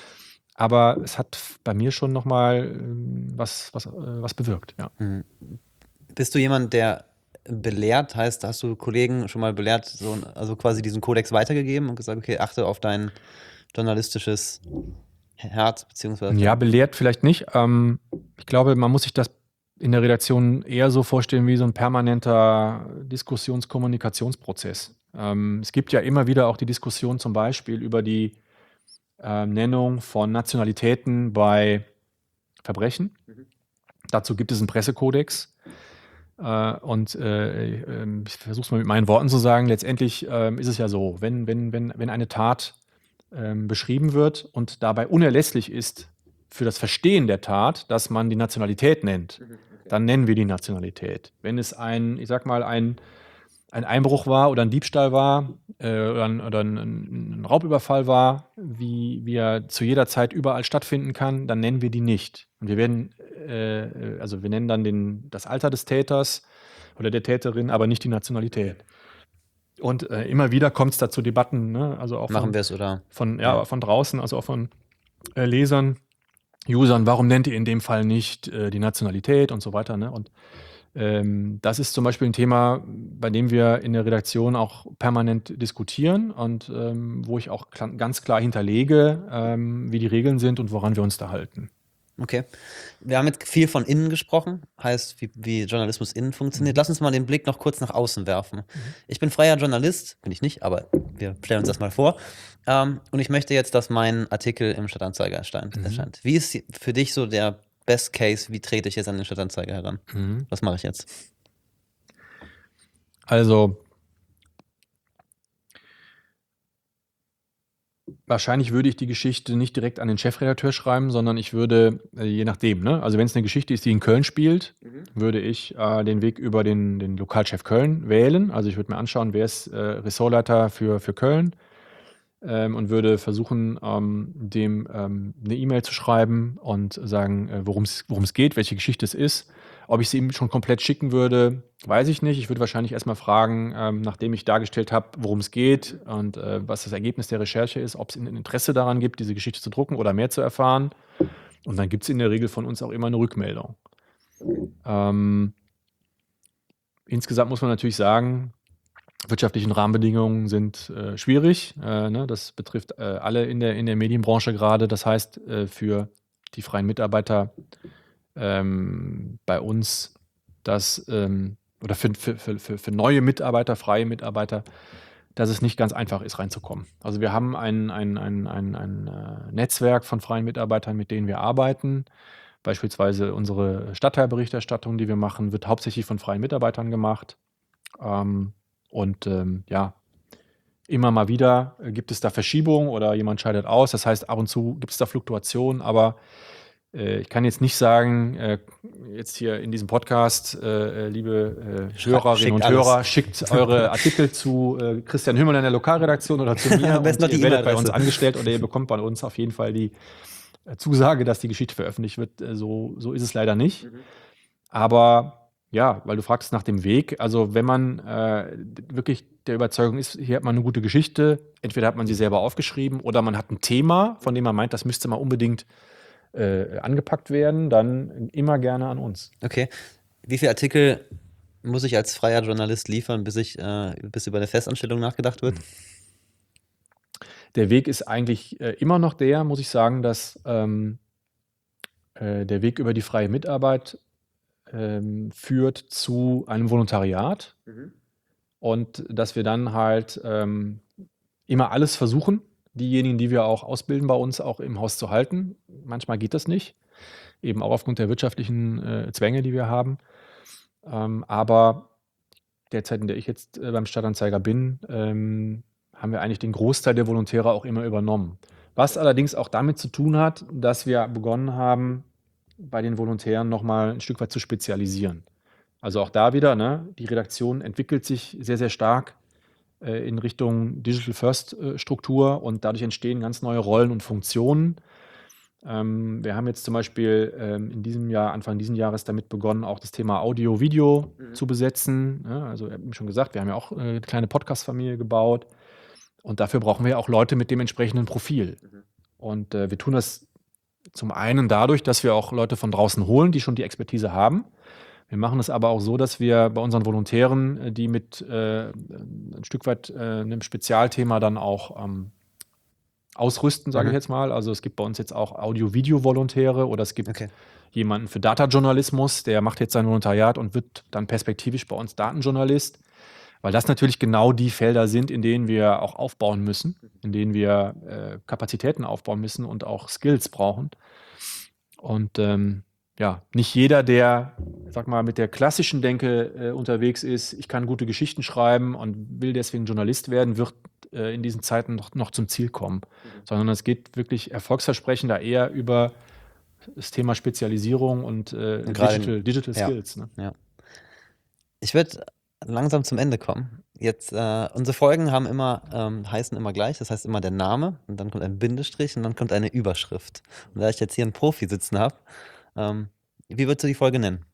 Aber es hat bei mir schon nochmal ähm, was, was, äh, was bewirkt, ja. Mhm. Bist du jemand, der belehrt, heißt, hast du Kollegen schon mal belehrt, so, also quasi diesen Kodex weitergegeben und gesagt, okay, achte auf dein journalistisches Herz, beziehungsweise Ja, dein, belehrt vielleicht nicht. Ähm, ich glaube, man muss sich das in der Redaktion eher so vorstellen wie so ein permanenter Diskussions-Kommunikationsprozess. Ähm, es gibt ja immer wieder auch die Diskussion zum Beispiel über die äh, Nennung von Nationalitäten bei Verbrechen. Mhm. Dazu gibt es einen Pressekodex. Äh, und äh, äh, ich versuche es mal mit meinen Worten zu sagen. Letztendlich äh, ist es ja so, wenn, wenn, wenn, wenn eine Tat äh, beschrieben wird und dabei unerlässlich ist für das Verstehen der Tat, dass man die Nationalität nennt, Okay. dann nennen wir die Nationalität. Wenn es ein, ich sag mal, ein, ein Einbruch war oder ein Diebstahl war äh, oder, ein, oder ein, ein Raubüberfall war, wie, wie er zu jeder Zeit überall stattfinden kann, dann nennen wir die nicht. Und wir werden, äh, also wir nennen dann den, das Alter des Täters oder der Täterin, aber nicht die Nationalität. Und äh, immer wieder kommt es da zu Debatten, ne? Also auch Machen von, wir es oder? von, ja, Ja. von draußen, also auch von äh, Lesern, Usern, warum nennt ihr in dem Fall nicht äh, die Nationalität und so weiter. Ne? Und ähm, das ist zum Beispiel ein Thema, bei dem wir in der Redaktion auch permanent diskutieren und ähm, wo ich auch kla- ganz klar hinterlege, ähm, wie die Regeln sind und woran wir uns da halten. Okay. Wir haben jetzt viel von innen gesprochen, heißt, wie, wie Journalismus innen funktioniert. Mhm. Lass uns mal den Blick noch kurz nach außen werfen. Mhm. Ich bin freier Journalist, bin ich nicht, aber wir stellen uns das mal vor. Ähm, und ich möchte jetzt, dass mein Artikel im Stadtanzeiger erscheint. Mhm. erscheint. Wie ist für dich so der Best Case? Wie trete ich jetzt an den Stadtanzeiger heran? Mhm. Was mache ich jetzt? Also wahrscheinlich würde ich die Geschichte nicht direkt an den Chefredakteur schreiben, sondern ich würde, äh, je nachdem, ne? Also wenn es eine Geschichte ist, die in Köln spielt, Mhm. würde ich äh, den Weg über den, den Lokalchef Köln wählen. Also ich würde mir anschauen, wer ist äh, Ressortleiter für, für Köln ähm, und würde versuchen, ähm, dem ähm, eine E-Mail zu schreiben und sagen, äh, worum es geht, welche Geschichte es ist. Ob ich sie ihm schon komplett schicken würde, weiß ich nicht. Ich würde wahrscheinlich erstmal fragen, ähm, nachdem ich dargestellt habe, worum es geht und äh, was das Ergebnis der Recherche ist, ob es ein Interesse daran gibt, diese Geschichte zu drucken oder mehr zu erfahren. Und dann gibt es in der Regel von uns auch immer eine Rückmeldung. Ähm, insgesamt muss man natürlich sagen, wirtschaftlichen Rahmenbedingungen sind äh, schwierig. Äh, ne? Das betrifft äh, alle in der, in der Medienbranche gerade. Das heißt, äh, für die freien Mitarbeiter ähm, bei uns das, ähm, oder für, für, für, für für neue Mitarbeiter, freie Mitarbeiter, dass es nicht ganz einfach ist, reinzukommen. Also wir haben ein, ein, ein, ein, ein äh, Netzwerk von freien Mitarbeitern, mit denen wir arbeiten. Beispielsweise unsere Stadtteilberichterstattung, die wir machen, wird hauptsächlich von freien Mitarbeitern gemacht. Ähm, und ähm, ja, immer mal wieder äh, gibt es da Verschiebungen oder jemand scheidet aus. Das heißt, ab und zu gibt es da Fluktuationen, aber äh, ich kann jetzt nicht sagen, äh, jetzt hier in diesem Podcast, äh, liebe äh, Hörerinnen schickt und alles. Hörer, schickt eure Artikel zu äh, Christian Hümmel in der Lokalredaktion oder zu mir Am besten und noch die ihr werdet bei E-Mail-Adresse. uns angestellt oder ihr bekommt bei uns auf jeden Fall die äh, Zusage, dass die Geschichte veröffentlicht wird. Äh, so, so ist es leider nicht. Aber ja, weil du fragst nach dem Weg. Also wenn man äh, wirklich der Überzeugung ist, hier hat man eine gute Geschichte, entweder hat man sie selber aufgeschrieben oder man hat ein Thema, von dem man meint, das müsste mal unbedingt äh, angepackt werden, dann immer gerne an uns. Okay. Wie viele Artikel muss ich als freier Journalist liefern, bis, ich, äh, bis über eine Festanstellung nachgedacht wird? Der Weg ist eigentlich äh, immer noch der, muss ich sagen, dass ähm, äh, der Weg über die freie Mitarbeit ähm, führt zu einem Volontariat und dass wir dann halt ähm, immer alles versuchen, diejenigen, die wir auch ausbilden bei uns, auch im Haus zu halten. Manchmal geht das nicht, eben auch aufgrund der wirtschaftlichen äh, Zwänge, die wir haben. Ähm, aber der Zeit, in der ich jetzt äh, beim Stadtanzeiger bin, ähm, haben wir eigentlich den Großteil der Volontäre auch immer übernommen. Was allerdings auch damit zu tun hat, dass wir begonnen haben, bei den Volontären nochmal ein Stück weit zu spezialisieren. Also auch da wieder, ne, die Redaktion entwickelt sich sehr, sehr stark äh, in Richtung Digital First äh, Struktur und dadurch entstehen ganz neue Rollen und Funktionen. Ähm, wir haben jetzt zum Beispiel ähm, in diesem Jahr, Anfang dieses Jahres damit begonnen, auch das Thema Audio, Video Mhm. zu besetzen. Ja, also, ich habe schon gesagt, wir haben ja auch äh, eine kleine Podcast-Familie gebaut. Und dafür brauchen wir auch Leute mit dem entsprechenden Profil. Mhm. Und äh, wir tun das zum einen dadurch, dass wir auch Leute von draußen holen, die schon die Expertise haben. Wir machen es aber auch so, dass wir bei unseren Volontären, äh, die mit äh, ein Stück weit äh, einem Spezialthema dann auch ähm, ausrüsten, sage Mhm. ich jetzt mal. Also es gibt bei uns jetzt auch Audio-Video-Volontäre oder es gibt Okay. jemanden für Data-Journalismus, der macht jetzt sein Volontariat und wird dann perspektivisch bei uns Datenjournalist, weil das natürlich genau die Felder sind, in denen wir auch aufbauen müssen, in denen wir äh, Kapazitäten aufbauen müssen und auch Skills brauchen. Und ähm, ja, nicht jeder, der, sag mal, mit der klassischen Denke äh, unterwegs ist, ich kann gute Geschichten schreiben und will deswegen Journalist werden, wird äh, in diesen Zeiten noch, noch zum Ziel kommen. Sondern es geht wirklich erfolgsversprechender eher über das Thema Spezialisierung und, äh, Und gerade in- Digital, Digital ja. Skills. Ne? Ja. Ich würde langsam zum Ende kommen. Jetzt, äh, unsere Folgen haben immer, ähm, heißen immer gleich, das heißt immer der Name und dann kommt ein Bindestrich und dann kommt eine Überschrift. Und da ich jetzt hier einen Profi sitzen habe, ähm, wie würdest du die Folge nennen?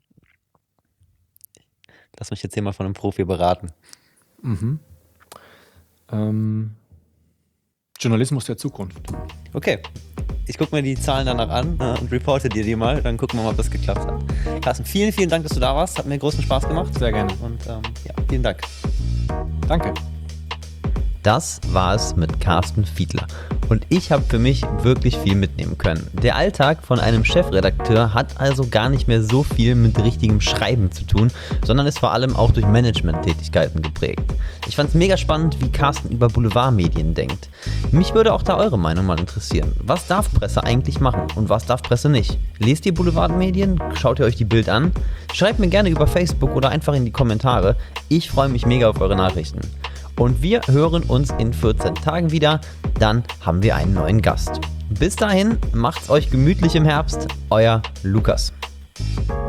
Lass mich jetzt hier mal von einem Profi beraten. Mhm. Ähm, Journalismus der Zukunft. Okay, ich gucke mir die Zahlen danach an äh, und reporte dir die mal, dann gucken wir mal, ob das geklappt hat. Carsten, vielen, vielen Dank, dass du da warst, hat mir großen Spaß gemacht. Sehr gerne. Und ähm, ja, vielen Dank. Danke. Das war es mit Carsten Fiedler. Und ich habe für mich wirklich viel mitnehmen können. Der Alltag von einem Chefredakteur hat also gar nicht mehr so viel mit richtigem Schreiben zu tun, sondern ist vor allem auch durch Management-Tätigkeiten geprägt. Ich fand es mega spannend, wie Carsten über Boulevardmedien denkt. Mich würde auch da eure Meinung mal interessieren. Was darf Presse eigentlich machen und was darf Presse nicht? Lest ihr Boulevardmedien? Schaut ihr euch die Bild an? Schreibt mir gerne über Facebook oder einfach in die Kommentare. Ich freue mich mega auf eure Nachrichten. Und wir hören uns in vierzehn Tagen wieder. Dann haben wir einen neuen Gast. Bis dahin, macht's euch gemütlich im Herbst. Euer Lukas.